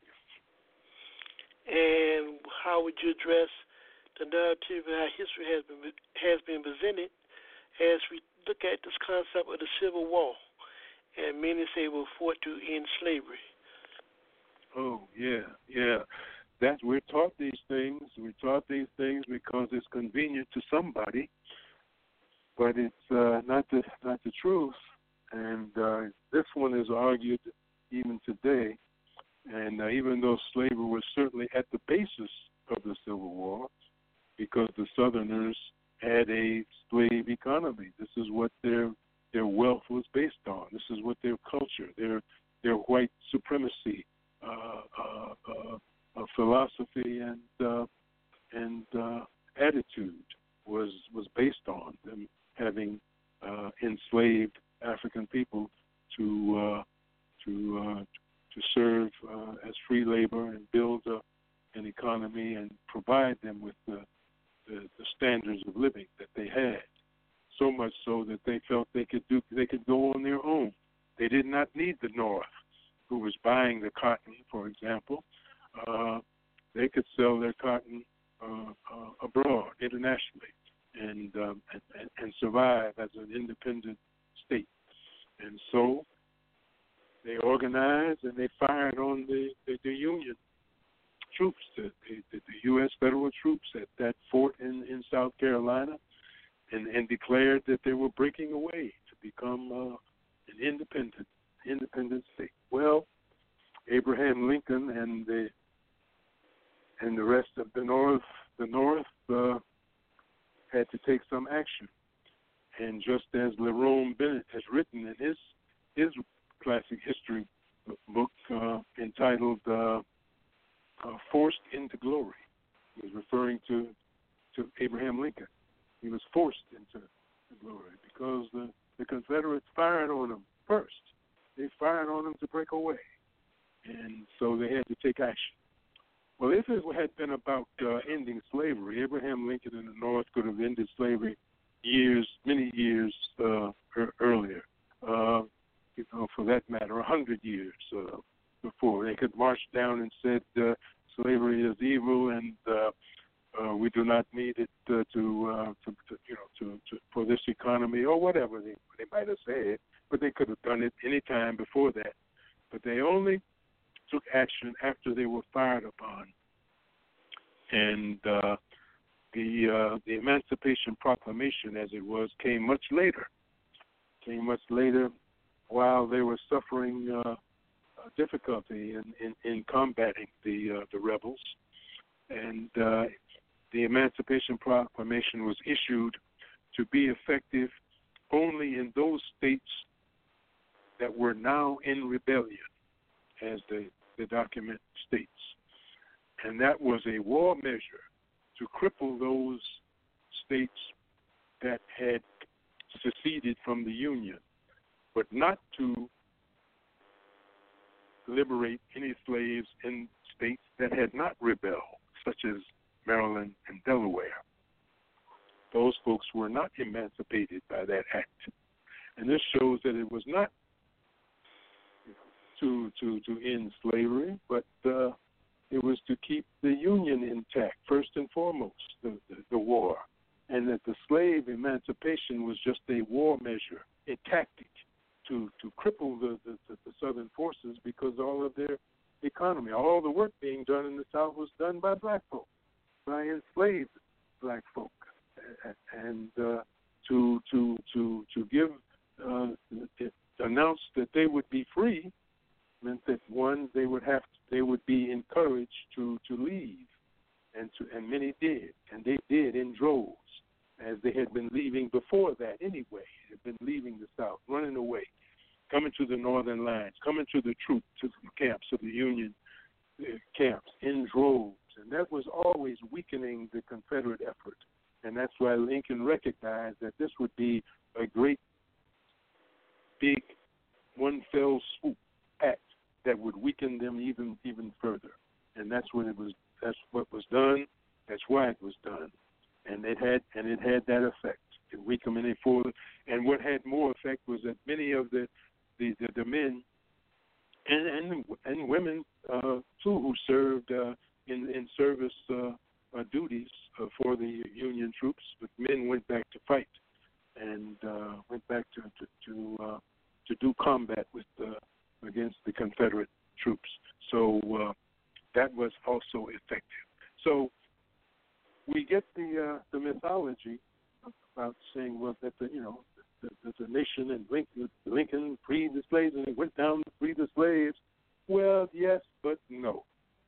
And how would you address the narrative and how history has been has been presented as we look at this concept of the Civil War? And many say we're fought to end slavery. Oh, yeah, yeah. That we're taught these things. We're taught these things because it's convenient to somebody, but it's uh, not the not the truth. And uh, this one is argued even today. And uh, even though slavery was certainly at the basis of the Civil War, because the Southerners had a slave economy. This is what their their wealth was based on. This is what their culture, their their white supremacy. Uh, uh, uh, uh, philosophy and uh, and uh, attitude was was based on them having uh, enslaved African people to uh, to uh, to serve uh, as free labor and build a, an economy and provide them with the, the the standards of living that they had. So much so that they felt they could do they could go on their own. They did not need the North, who was buying the cotton, for example. Uh, they could sell their cotton uh, uh, abroad, internationally, and, um, and and survive as an independent state. And so they organized and they fired on the, the, the Union troops, the, the, the U S federal troops at that fort in, in South Carolina, and, and declared that they were breaking away to become uh, an independent independent state. Well, Abraham Lincoln and the and the rest of the North, the North uh, had to take some action. And just as Lerone Bennett has written in his his classic history book uh, entitled uh, uh, "Forced into Glory," he was referring to to Abraham Lincoln. He was forced into glory because the, the Confederates fired on him first. They fired on him to break away, and so they had to take action. Well, if it had been about uh, ending slavery, Abraham Lincoln in the North could have ended slavery years, many years uh, er- earlier. Uh, you know, for that matter, a hundred years uh, before. They could march down and said uh, slavery is evil, and uh, uh, we do not need it uh, to, uh, to, to, you know, to, to for this economy or whatever they they might have said. But they could have done it any time before that. But they only took action after they were fired upon. And uh, the uh, the Emancipation Proclamation, as it was, came much later. Came much later, while they were suffering uh, difficulty in, in, in combating the uh, the rebels, and uh, the Emancipation Proclamation was issued to be effective only in those states that were now in rebellion, as the, the document states. And that was a war measure to cripple those states that had seceded from the Union, but not to liberate any slaves in states that had not rebelled, such as Maryland and Delaware. Those folks were not emancipated by that act. And this shows that it was not to to, to end slavery, but uh, it was to keep the Union intact, first and foremost, the, the, the war. And that the slave emancipation was just a war measure, a tactic to, to cripple the, the, the Southern forces, because all of their economy, all the work being done in the South was done by black folk, by enslaved black folk. And uh, to to to to give uh, announce that they would be free meant that, one, they would have to, they would be encouraged to, to leave, and to and many did, and they did in droves, as they had been leaving before that anyway. They had been leaving the South, running away, coming to the northern lines, coming to the troop, to the camps of the Union uh, camps in droves, and that was always weakening the Confederate effort. And that's why Lincoln recognized that this would be a great, big, one fell swoop act that would weaken them even even further. And that's when it was. That's what was done. That's why it was done. And it had and it had that effect. It weakened them any further. And what had more effect was that many of the the, the, the men and and, and women uh, too, who served uh, in in service uh, uh, duties uh, for the Union troops, but men went back to fight and uh, went back to to to, uh, to do combat with uh, against the Confederate troops. So uh, that was also effective. So we get the uh, the mythology about saying, well, that the you know the, the, the nation and Lincoln, Lincoln freed the slaves and he went down to free the slaves. Well, yes, but no.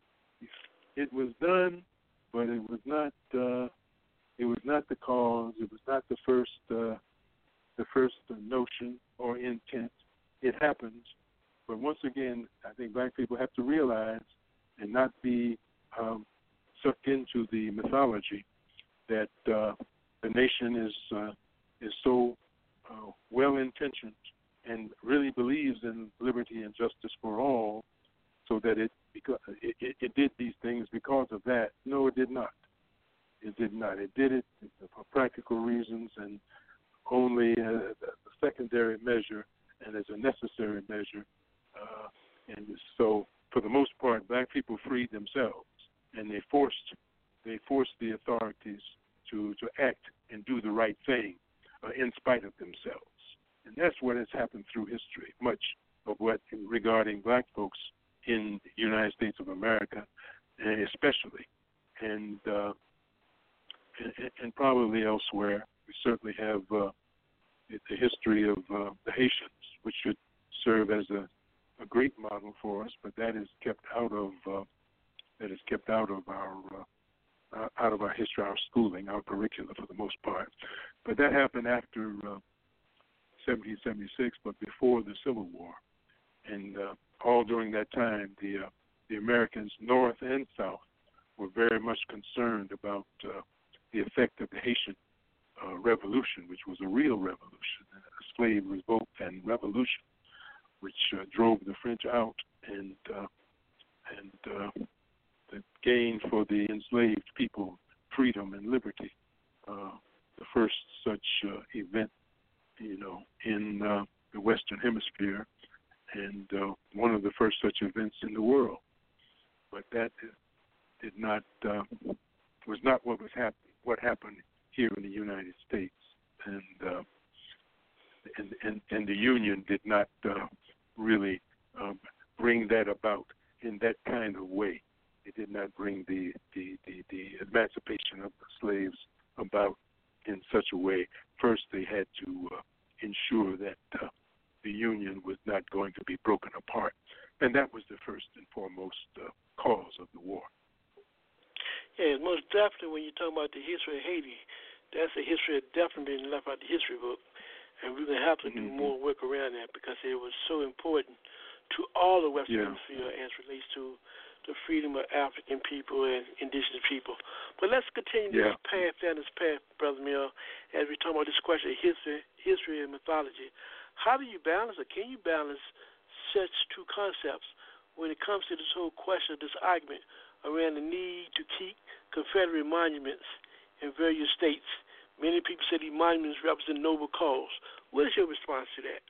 It was done, but it was not. Uh, it was not the cause. It was not the first. Uh, the first notion or intent. It happened, but once again, I think black people have to realize and not be um, sucked into the mythology that uh, the nation is uh, is so uh, well intentioned and really believes in liberty and justice for all, so that it because it, it, it did these things because of that. No, it did not. It did not. It did it for practical reasons and only a, a secondary measure and as a necessary measure. Uh, and so, for the most part, black people freed themselves, and they forced they forced the authorities to, to act and do the right thing uh, in spite of themselves. And that's what has happened through history, much of what regarding black folks in the United States of America, and especially, and, uh, and and probably elsewhere. We certainly have uh, the history of uh, the Haitians, which should serve as a, a great model for us, but that is kept out of uh, that is kept out of our uh, out of our history, our schooling, our curricula for the most part. But that happened after uh, seventeen seventy-six, but before the Civil War, and uh, all during that time, the uh, the Americans, North and South, were very much concerned about uh, the effect of the Haitian uh, Revolution, which was a real revolution, a slave revolt and revolution, which uh, drove the French out and uh, and uh, the gain for the enslaved people freedom and liberty. Uh, the first such uh, event, you know, in uh, the Western Hemisphere, and uh, one of the first such events in the world. But that did not uh, was not what was happening. What happened here in the United States, and uh, and, and and the Union did not uh, really um, bring that about in that kind of way. It did not bring the, the, the, the emancipation of the slaves about in such a way. First, they had to uh, ensure that uh, the Union was not going to be broken apart. And that was the first and foremost uh, cause of the war. Yeah, most definitely when you're talking about the history of Haiti, that's a history that definitely been left out the history book. And we're going to have to do mm-hmm. more work around that because it was so important to all the Western yeah. Hemisphere as relates to the freedom of African people and indigenous people. But let's continue yeah. this path down this path, Brother Mill, as we talk about this question of history, history and mythology. How do you balance or can you balance such two concepts when it comes to this whole question of this argument around the need to keep Confederate monuments in various states? Many people say these monuments represent noble cause. What is your response to that?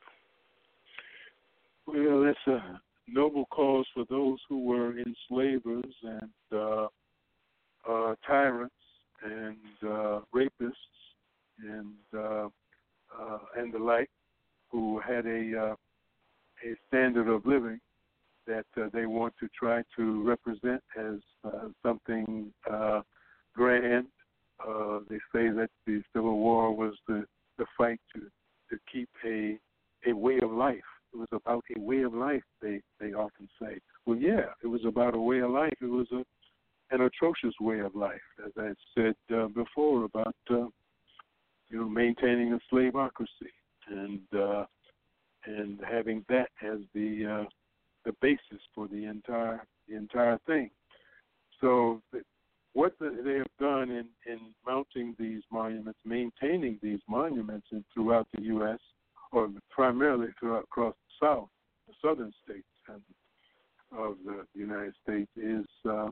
Well, it's a noble cause for those who were enslavers and uh, uh, tyrants and uh, rapists and uh, uh, and the like, who had a uh, a standard of living that uh, they want to try to represent as uh, something uh, grand. Uh, they say that the Civil War was the, the fight to, to keep a a way of life. It was about a way of life, they, they often say. Well, yeah, it was about a way of life. It was a an atrocious way of life, as I said uh, before, about uh, you know maintaining a slaveocracy and uh, and having that as the uh, the basis for the entire the entire thing. So th- what the, they have done in, in mounting these monuments, maintaining these monuments in, throughout the U S, or primarily throughout across the South, the southern states and of the United States, is uh,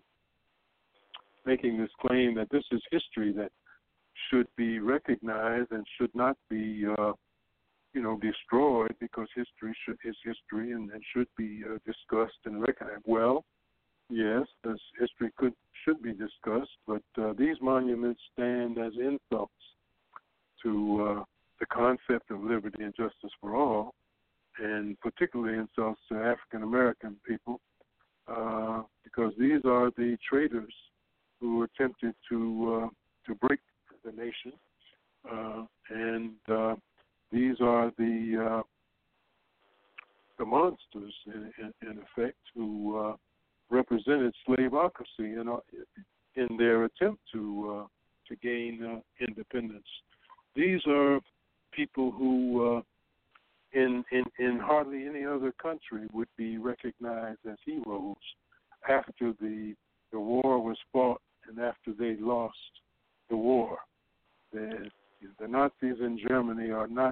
making this claim that this is history that should be recognized and should not be, uh, you know, destroyed, because history should, is history and, and should be uh, discussed and recognized. Well, yes, this history could should be discussed, but uh, these monuments stand as insults to uh, the concept of liberty and justice for all, and particularly insults to African American people, uh, because these are the traitors who attempted to uh, to break the nation, uh, and uh, these are the uh, the monsters in, in, in effect who uh, represented slaveocracy in, uh, in their attempt to uh, to gain uh, independence. These are people who, uh, in, in in hardly any other country, would be recognized as heroes after the the war was fought and after they lost the war. The, the Nazis in Germany are not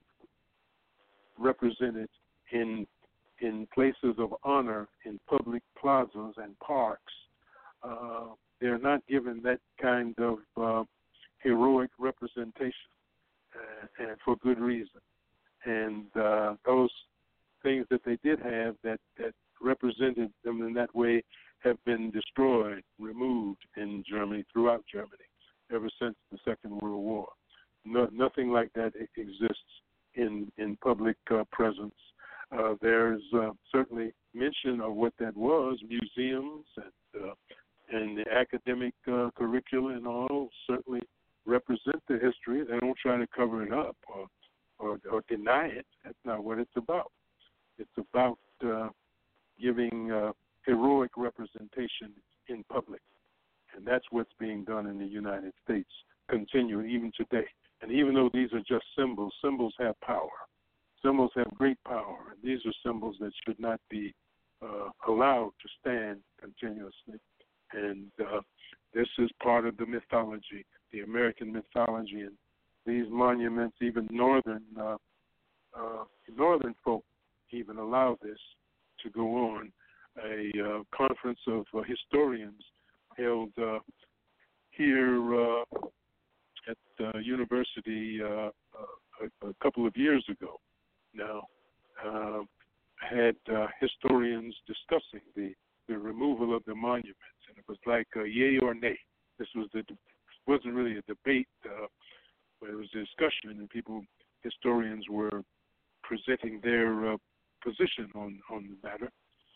represented in in places of honor in public plazas and parks. Uh, they're not given that kind of uh, heroic representation, uh, and for good reason. And uh, those things that they did have that, that represented them in that way have been destroyed, removed in Germany, throughout Germany, ever since the Second World War. No, nothing like that exists in, in public uh, presence. Uh, there's uh, certainly mention of what that was. Museums and, uh, and the academic uh, curricula and all certainly represent the history. They don't try to cover it up or, or, or deny it. That's not what it's about. It's about uh, giving uh, heroic representation in public. And that's what's being done in the United States, continuing even today. And even though these are just symbols, symbols have power. Symbols have great power, and these are symbols that should not be uh, allowed to stand continuously. And uh, this is part of the mythology, the American mythology, and these monuments, even northern uh, uh, northern folk even allow this to go on. A uh, conference of uh, historians held uh, here uh, at the university uh, a, a couple of years ago now, uh, had uh, historians discussing the, the removal of the monuments, and it was like uh, yay or nay. This was the wasn't really a debate, uh, but it was a discussion, and people, historians, were presenting their uh, position on, on the matter.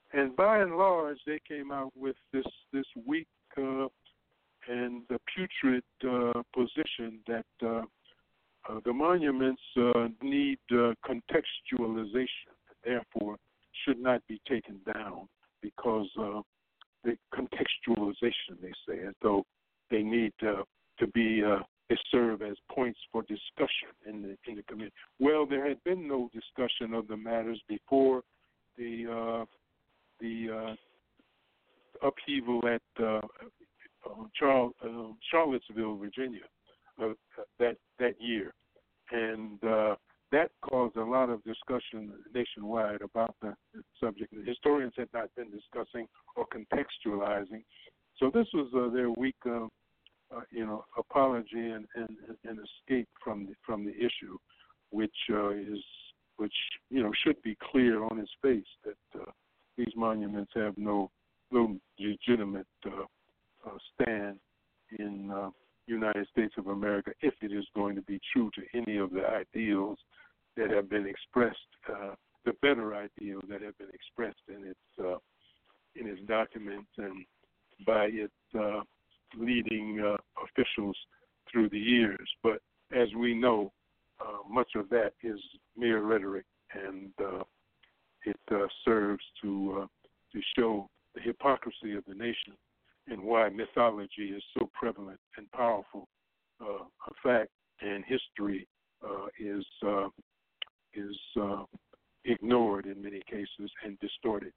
and by and large, they came out with this this weak uh, and uh, putrid uh, position that uh, uh, the monuments uh, need uh, contextualization, therefore should not be taken down because uh, the contextualization, they say, as though they need uh, to be uh, they serve as points for discussion in the in the community. Well, there had been no discussion of the matters before the uh, the uh, upheaval at uh, uh, Charles, uh, Charlottesville, Virginia, uh, that that year, and uh, that caused a lot of discussion nationwide about the subject. The historians had not been discussing or contextualizing, so this was uh, their weak, uh, uh, you know, apology and, and, and escape from the from the issue, which uh, is which you know should be clear on its face that uh, these monuments have no no legitimate uh, uh, stand in uh, United States of America if it is going to be true to any of the ideals that have been expressed, uh, the better ideals that have been expressed in its uh, in its documents and by its uh, leading uh, officials through the years. But as we know, uh, much of that is mere rhetoric, and uh, it uh, serves to uh, to show the hypocrisy of the nation and why mythology is so prevalent and powerful uh, a fact, and history uh, is uh, is uh, ignored in many cases and distorted.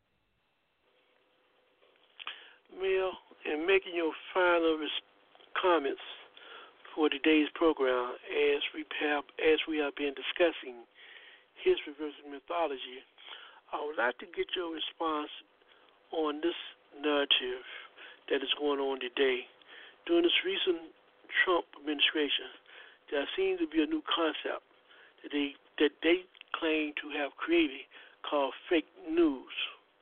Mel, in making your final res- comments for today's program, as we have as we have been discussing history versus mythology, I would like to get your response on this narrative that is going on today. During this recent Trump administration, there seems to be a new concept that they that they claim to have created called fake news.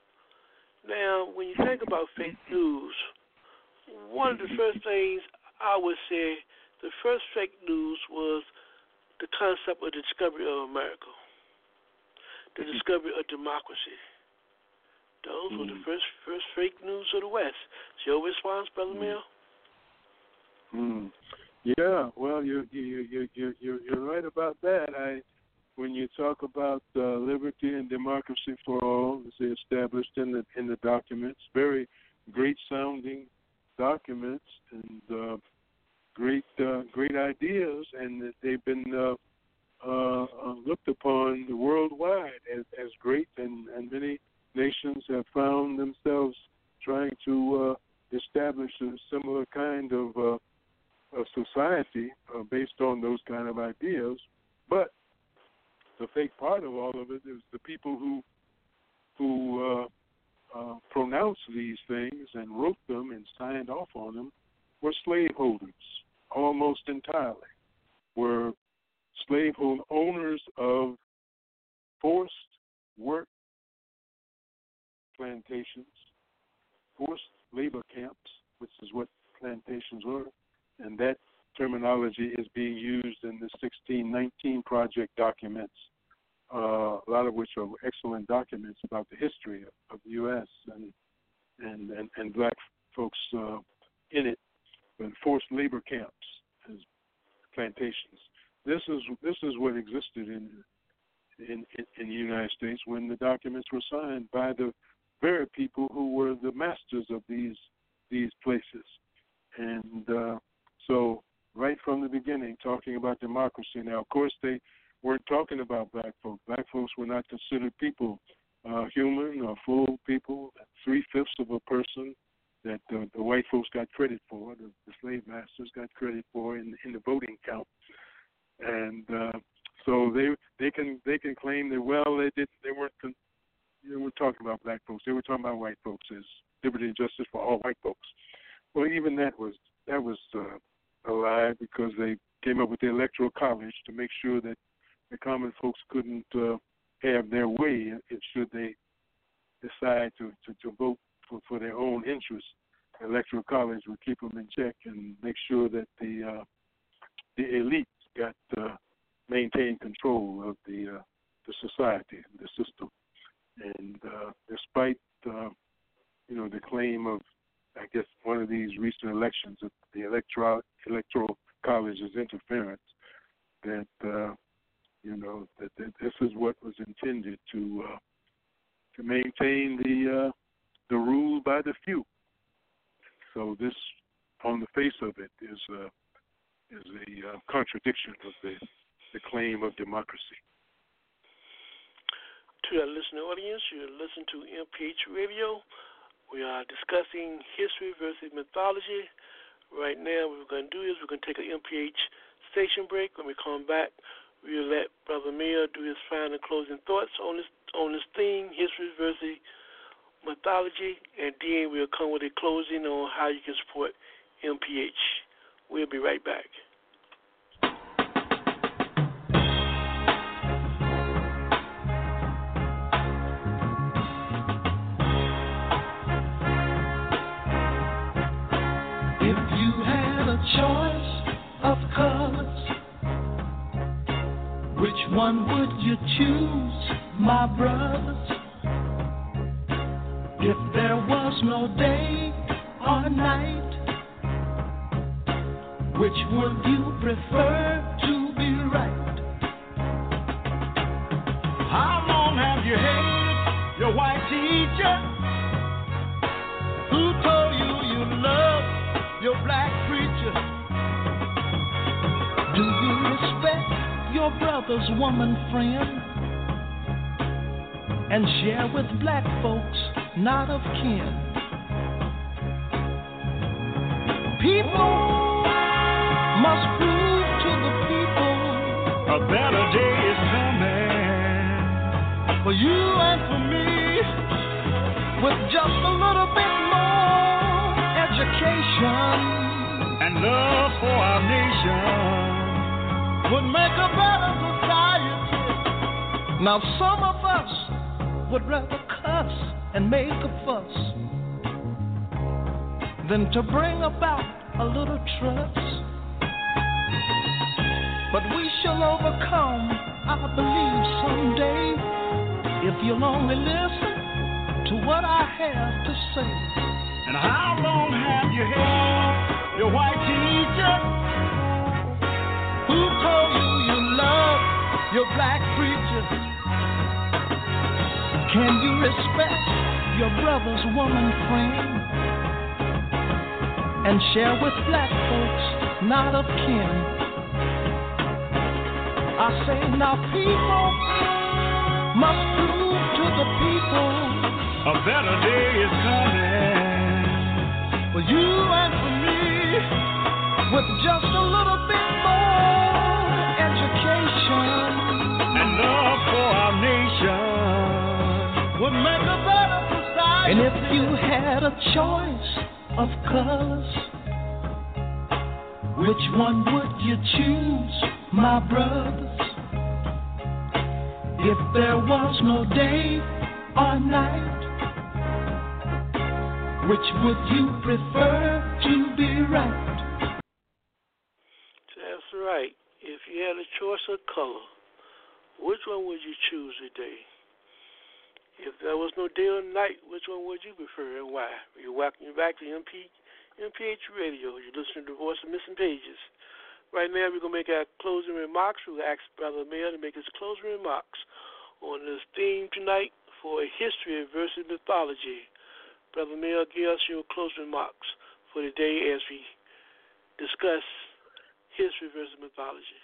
Now, when you think about fake news, one of the first things I would say, the first fake news was the concept of the discovery of America, the discovery of democracy. Those mm. were the first first fake news of the West. Is your response, Brother mm. Mill? Mm. Yeah, well, you you you you you you're right about that. I, when you talk about uh, liberty and democracy for all, as they established in the in the documents, very great sounding documents and uh, great uh, great ideas, and that they've been uh, uh, looked upon worldwide as, as great, and, and many nations have found themselves trying to uh, establish a similar kind of, uh, of society uh, based on those kind of ideas. But the fake part of all of it is the people who who uh, uh, pronounced these things and wrote them and signed off on them were slaveholders, almost entirely, were slavehold owners of forced work plantations, forced labor camps, which is what plantations were, and that terminology is being used in the sixteen nineteen Project documents, uh, a lot of which are excellent documents about the history of, of the U S and and, and, and black folks uh, in it, but forced labor camps as plantations. This is this is what existed in in, in the United States when the documents were signed by the very people who were the masters of these these places. And uh, so right from the beginning, talking about democracy. Now, of course, they weren't talking about black folks. Black folks were not considered people, uh, human or full people, three-fifths of a person that uh, the white folks got credit for, the, the slave masters got credit for in, in the voting count. And uh, so they they can they can claim that, well, they didn't they weren't con- they weren't talking about black folks. They were talking about white folks as liberty and justice for all white folks. Well, even that was that was uh, a lie, because they came up with the Electoral College to make sure that the common folks couldn't uh, have their way if should they decide to, to, to vote for, for their own interests. The Electoral College would keep them in check and make sure that the uh, the elite got uh, maintained control of the uh, the society, the system. And uh, despite uh, claim of, I guess, one of these recent elections, of the electoral electoral college's interference. That uh, you know that, that this is what was intended to uh, to maintain the uh, the rule by the few. So this, on the face of it, is a is a uh, contradiction of the the claim of democracy. To our listening audience, you listen to M P H Radio. We are discussing history versus mythology. Right now, what we're going to do is we're going to take an M P H station break. When we come back, we'll let Brother Mayor do his final closing thoughts on this on this theme, history versus mythology, and then we'll come with a closing on how you can support M P H. We'll be right back. Choice of colors, which one would you choose, my brothers? If there was no day or night, which would you prefer to be right? How long have you hated your white teacher? Who told you you love your black preacher? Do you respect your brother's woman friend and share with black folks not of kin? People must prove to the people a better day is coming for you and for me, with just a little bit more education and love for our nation would make a better society. Now some of us would rather cuss and make a fuss than to bring about a little trust. But we shall overcome, I believe, someday, if you'll only listen to what I have to say. And how long have you hated your white teacher? Who told you you love your black preacher? Can you respect your brother's woman friend and share with black folks not of kin? I say now people must prove to the people a better day is coming for you and for me, with just a little bit more education and love for our nation would make a better society. And if you had a choice of colors, which one would you choose, my brothers? If there was no day or night, which would you prefer to be right? That's right. If you had a choice of color, which one would you choose today? If there was no day or night, which one would you prefer and why? We're welcoming you back to M P, M P H Radio. You're listening to the Voice of Missing Pages. Right now, we're going to make our closing remarks. We'll ask Brother Mayor to make his closing remarks on this theme tonight for history versus mythology. Brother Mayor, give us your closing remarks for the day as we discuss history versus mythology.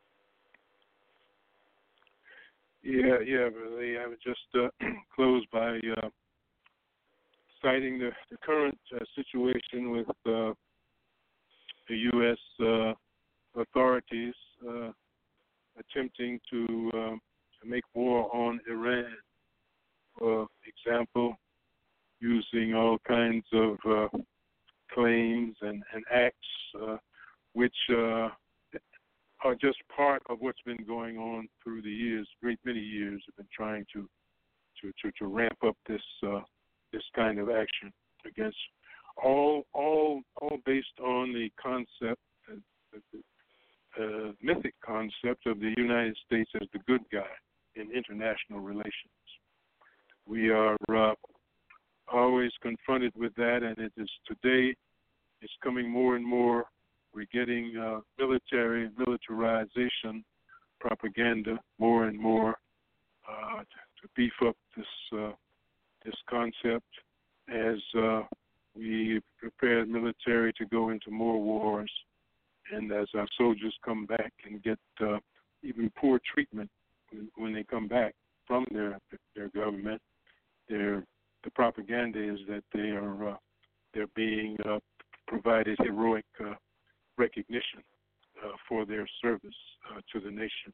Yeah, yeah, Brother Lee. I would just uh, close by uh, citing the, the current uh, situation with uh, the U S uh, authorities uh, attempting to, um, to make war on Iran. For example, using all kinds of uh, claims and, and acts uh, which uh, are just part of what's been going on through the years. Great many years have been trying to to, to, to ramp up this uh, this kind of action against all all all based on the concept, uh, the uh, mythic concept of the United States as the good guy in international relations. We are uh, always confronted with that, and it is today. It's coming more and more. We're getting uh, military militarization propaganda more and more uh, to, to beef up this uh, this concept as uh, we prepare the military to go into more wars, and as our soldiers come back and get uh, even poor treatment when, when they come back from their their government. Their the propaganda is that they are uh, they're being uh, provided heroic uh, recognition uh, for their service uh, to the nation,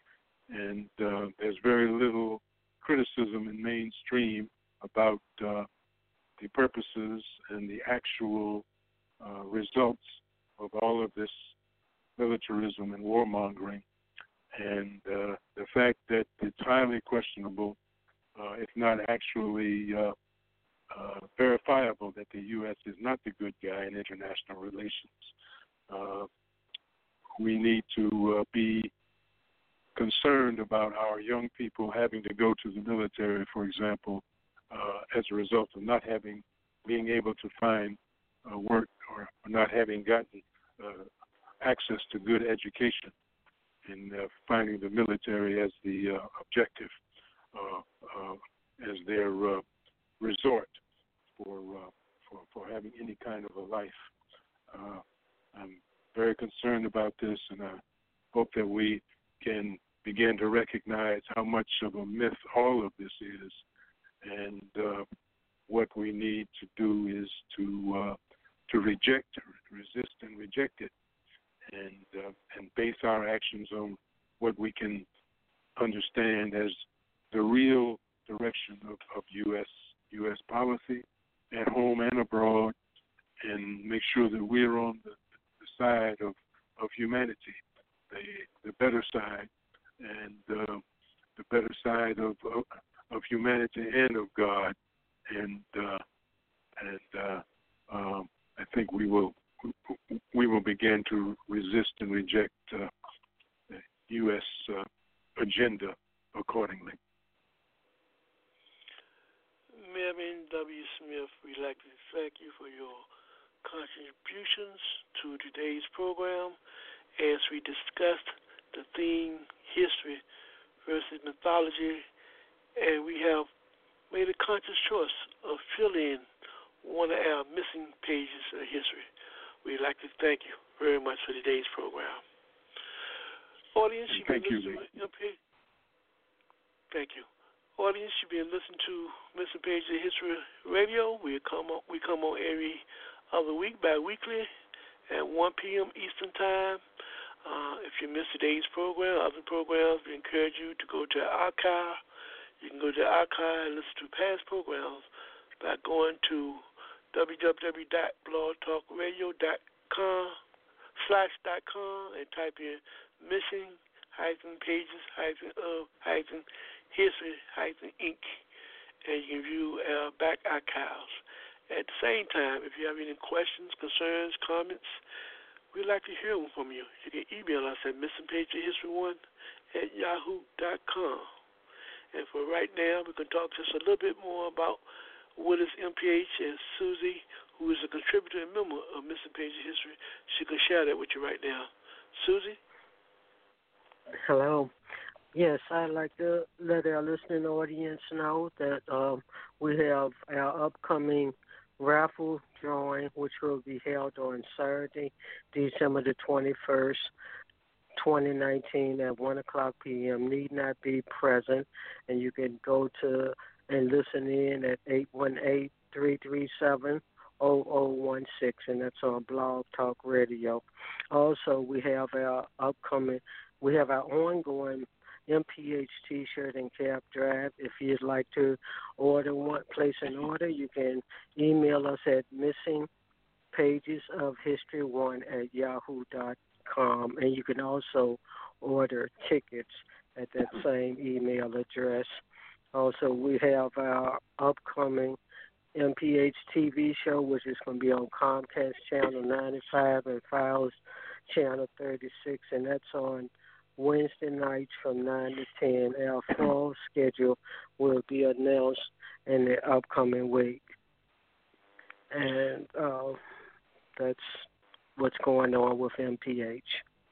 and uh, there's very little criticism in mainstream about uh, the purposes and the actual uh, results of all of this militarism and warmongering, and uh, the fact that it's highly questionable, uh, if not actually uh, uh, verifiable, that the U S is not the good guy in international relations. Uh, we need to uh, be concerned about our young people having to go to the military, for example, uh, as a result of not having, being able to find uh, work or, or not having gotten uh, access to good education, and uh, finding the military as the uh, objective, uh, uh, as their uh, resort for, uh, for for having any kind of a life. Uh, I'm very concerned about this, and I hope that we can begin to recognize how much of a myth all of this is, and uh, what we need to do is to uh, to reject, resist, and reject it, and uh, and base our actions on what we can understand as the real direction of, of U S U S policy at home and abroad, and make sure that we're on the, the side of, of humanity, the the better side, and uh, the better side of, of of humanity and of God, and uh, and uh, um, I think we will we will begin to resist and reject uh, the U S uh, agenda accordingly. Melvin W. Smith, we'd like to thank you for your contributions to today's program as we discussed the theme history versus mythology, and we have made a conscious choice of filling in one of our missing pages of history. We'd like to thank you very much for today's program. Audience, you've been listening to M P. Thank you. Audience, you've been listening to Missing Pages of History Radio. We come on, we come on every other week, bi-weekly, at one p.m. Eastern Time. Uh, if you missed today's program, other programs, we encourage you to go to our archive. You can go to the archive and listen to past programs by going to w w w dot blog talk radio dot com slash dot com and type in missing hyphen pages hyphen of hyphen history hyphen inc, and you can view our back archives. At the same time, if you have any questions, concerns, comments, we'd like to hear them from you. You can email us at missing pages history one at yahoo dot com. And for right now, we can talk just a little bit more about what is M P H, and Susie, who is a contributor and member of Missing Pages History, she can share that with you right now. Susie? Hello. Yes, I'd like to let our listening audience know that um, we have our upcoming raffle drawing, which will be held on Saturday, December the twenty-first, twenty nineteen at one o'clock p.m. Need not be present, and you can go to and listen in at eight one eight, three three seven, zero zero one six, and that's on Blog Talk Radio. Also, we have our upcoming, we have our ongoing M P H T-shirt and cap drive. If you'd like to order one, place an order, you can email us at missing pages of history one at yahoo dot com, and you can also order tickets at that same email address. Also, we have our upcoming M P H T V show, which is going to be on Comcast Channel ninety-five and Files Channel thirty-six, and that's on Wednesday nights from nine to ten. Our fall schedule will be announced in the upcoming week. and uh, that's what's going on with M P H.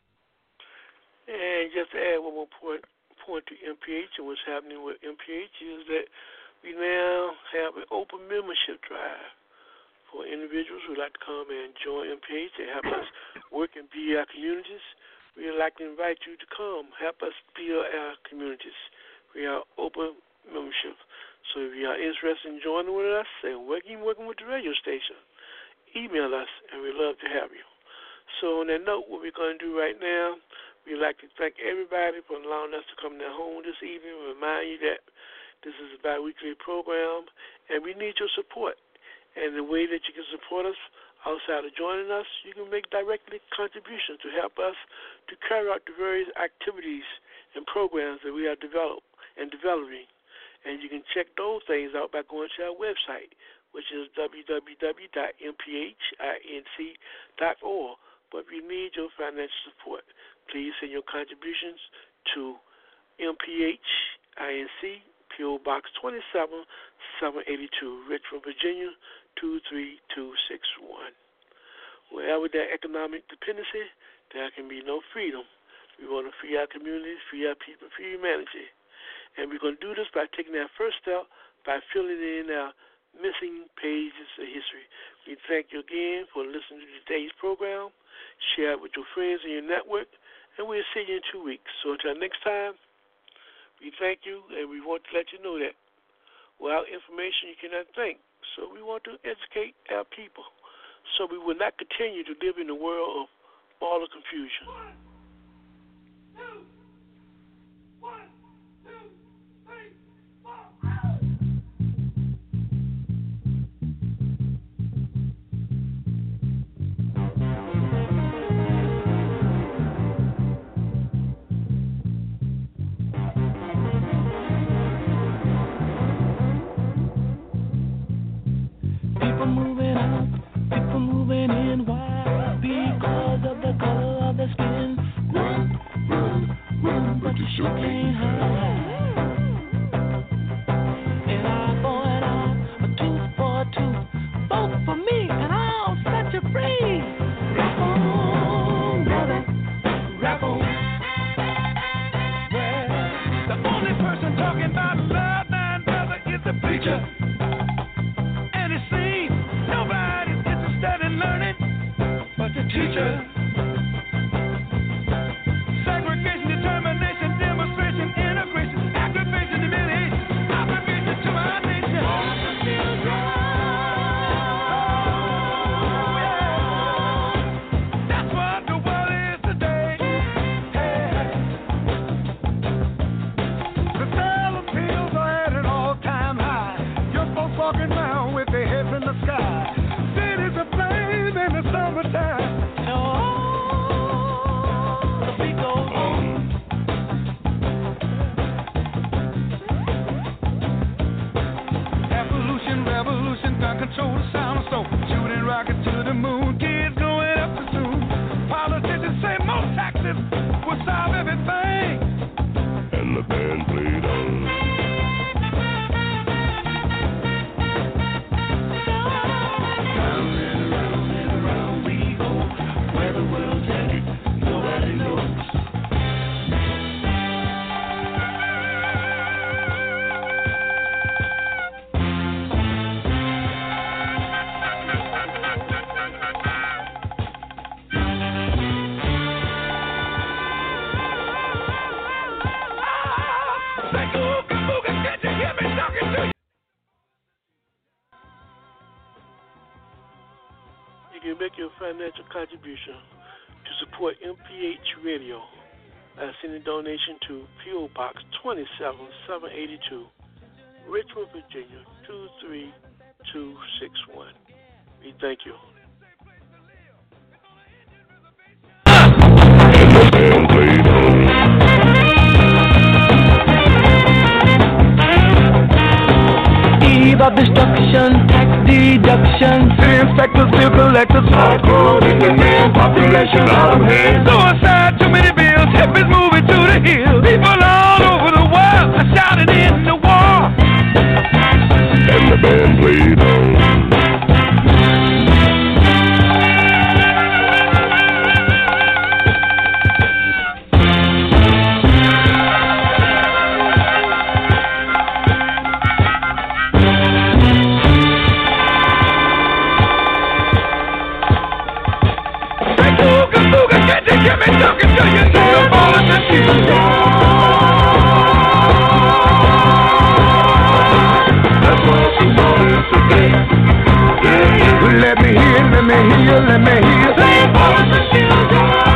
And just to add one more point, point to M P H and what's happening with M P H is that we now have an open membership drive for individuals who would like to come and join M P H and help us work and be our communities. We'd like to invite you to come, help us build our communities. We are open membership. So if you are interested in joining with us and working, working with the radio station, email us, and we'd love to have you. So on that note, what we're going to do right now, we'd like to thank everybody for allowing us to come to their home this evening and remind you that this is a bi-weekly program, and we need your support. And the way that you can support us outside of joining us, you can make directly contributions to help us to carry out the various activities and programs that we are develop and developing. And you can check those things out by going to our website, which is w w w dot m p h inc dot org. But we need your financial support. Please send your contributions to M P H Inc, P O Box twenty-seven, seven eighty-two, Richmond, Virginia, two three two six one. Wherever there economic dependency, there can be no freedom. We want to free our communities, free our people, free humanity. And we're going to do this by taking our first step by filling in our missing pages of history. We thank you again for listening to today's program. Share it with your friends in your network, and we'll see you in two weeks. So until next time, we thank you, and we want to let you know that without information, you cannot think. So we want to educate our people so we will not continue to live in a world of all the confusion. One, two, one, two, three, four. People moving out, people moving in. Why? Because of the color of their skin. Run, run, run, but you sure can't hide. An eye for an eye, a tooth for a tooth. Vote for me, and I'll set you free. Rap on, brother, rap on. Well, the only person talking about love, man, brother, is the preacher. And it seems nobody's interested in learning but the teacher. Segregation, determination, demonstration, integration, aggravation, humiliation, obligation to our nation. That's what the world is today. Hey. The dollar bills are at an all-time high. Your folks walking around with their heads in the sky. Cities aflame in the summertime. Control the sound of soul, shooting rockets to the moon, kids growing up too soon. Politicians say more taxes will solve everything. And the band played on. Round and around and around we go. Where the world's headed, nobody knows. You can make your financial contribution to support M P H Radio by sending a donation to P O Box twenty-seven, seven eighty-two, Richmond, Virginia, two three two six one. We thank you. Eve of destruction, tax deduction. City inspectors, bill collectors, hardcore in the man population out of hand. Suicide, too many bills, hippies moving to the hills. People all over the world are shouting in the war. And the band played on. Give me talking to you, nail polish and shoes. That's what you wanted today. Yeah, yeah. Let me hear, let me hear, let me hear. Nail polish and shoes.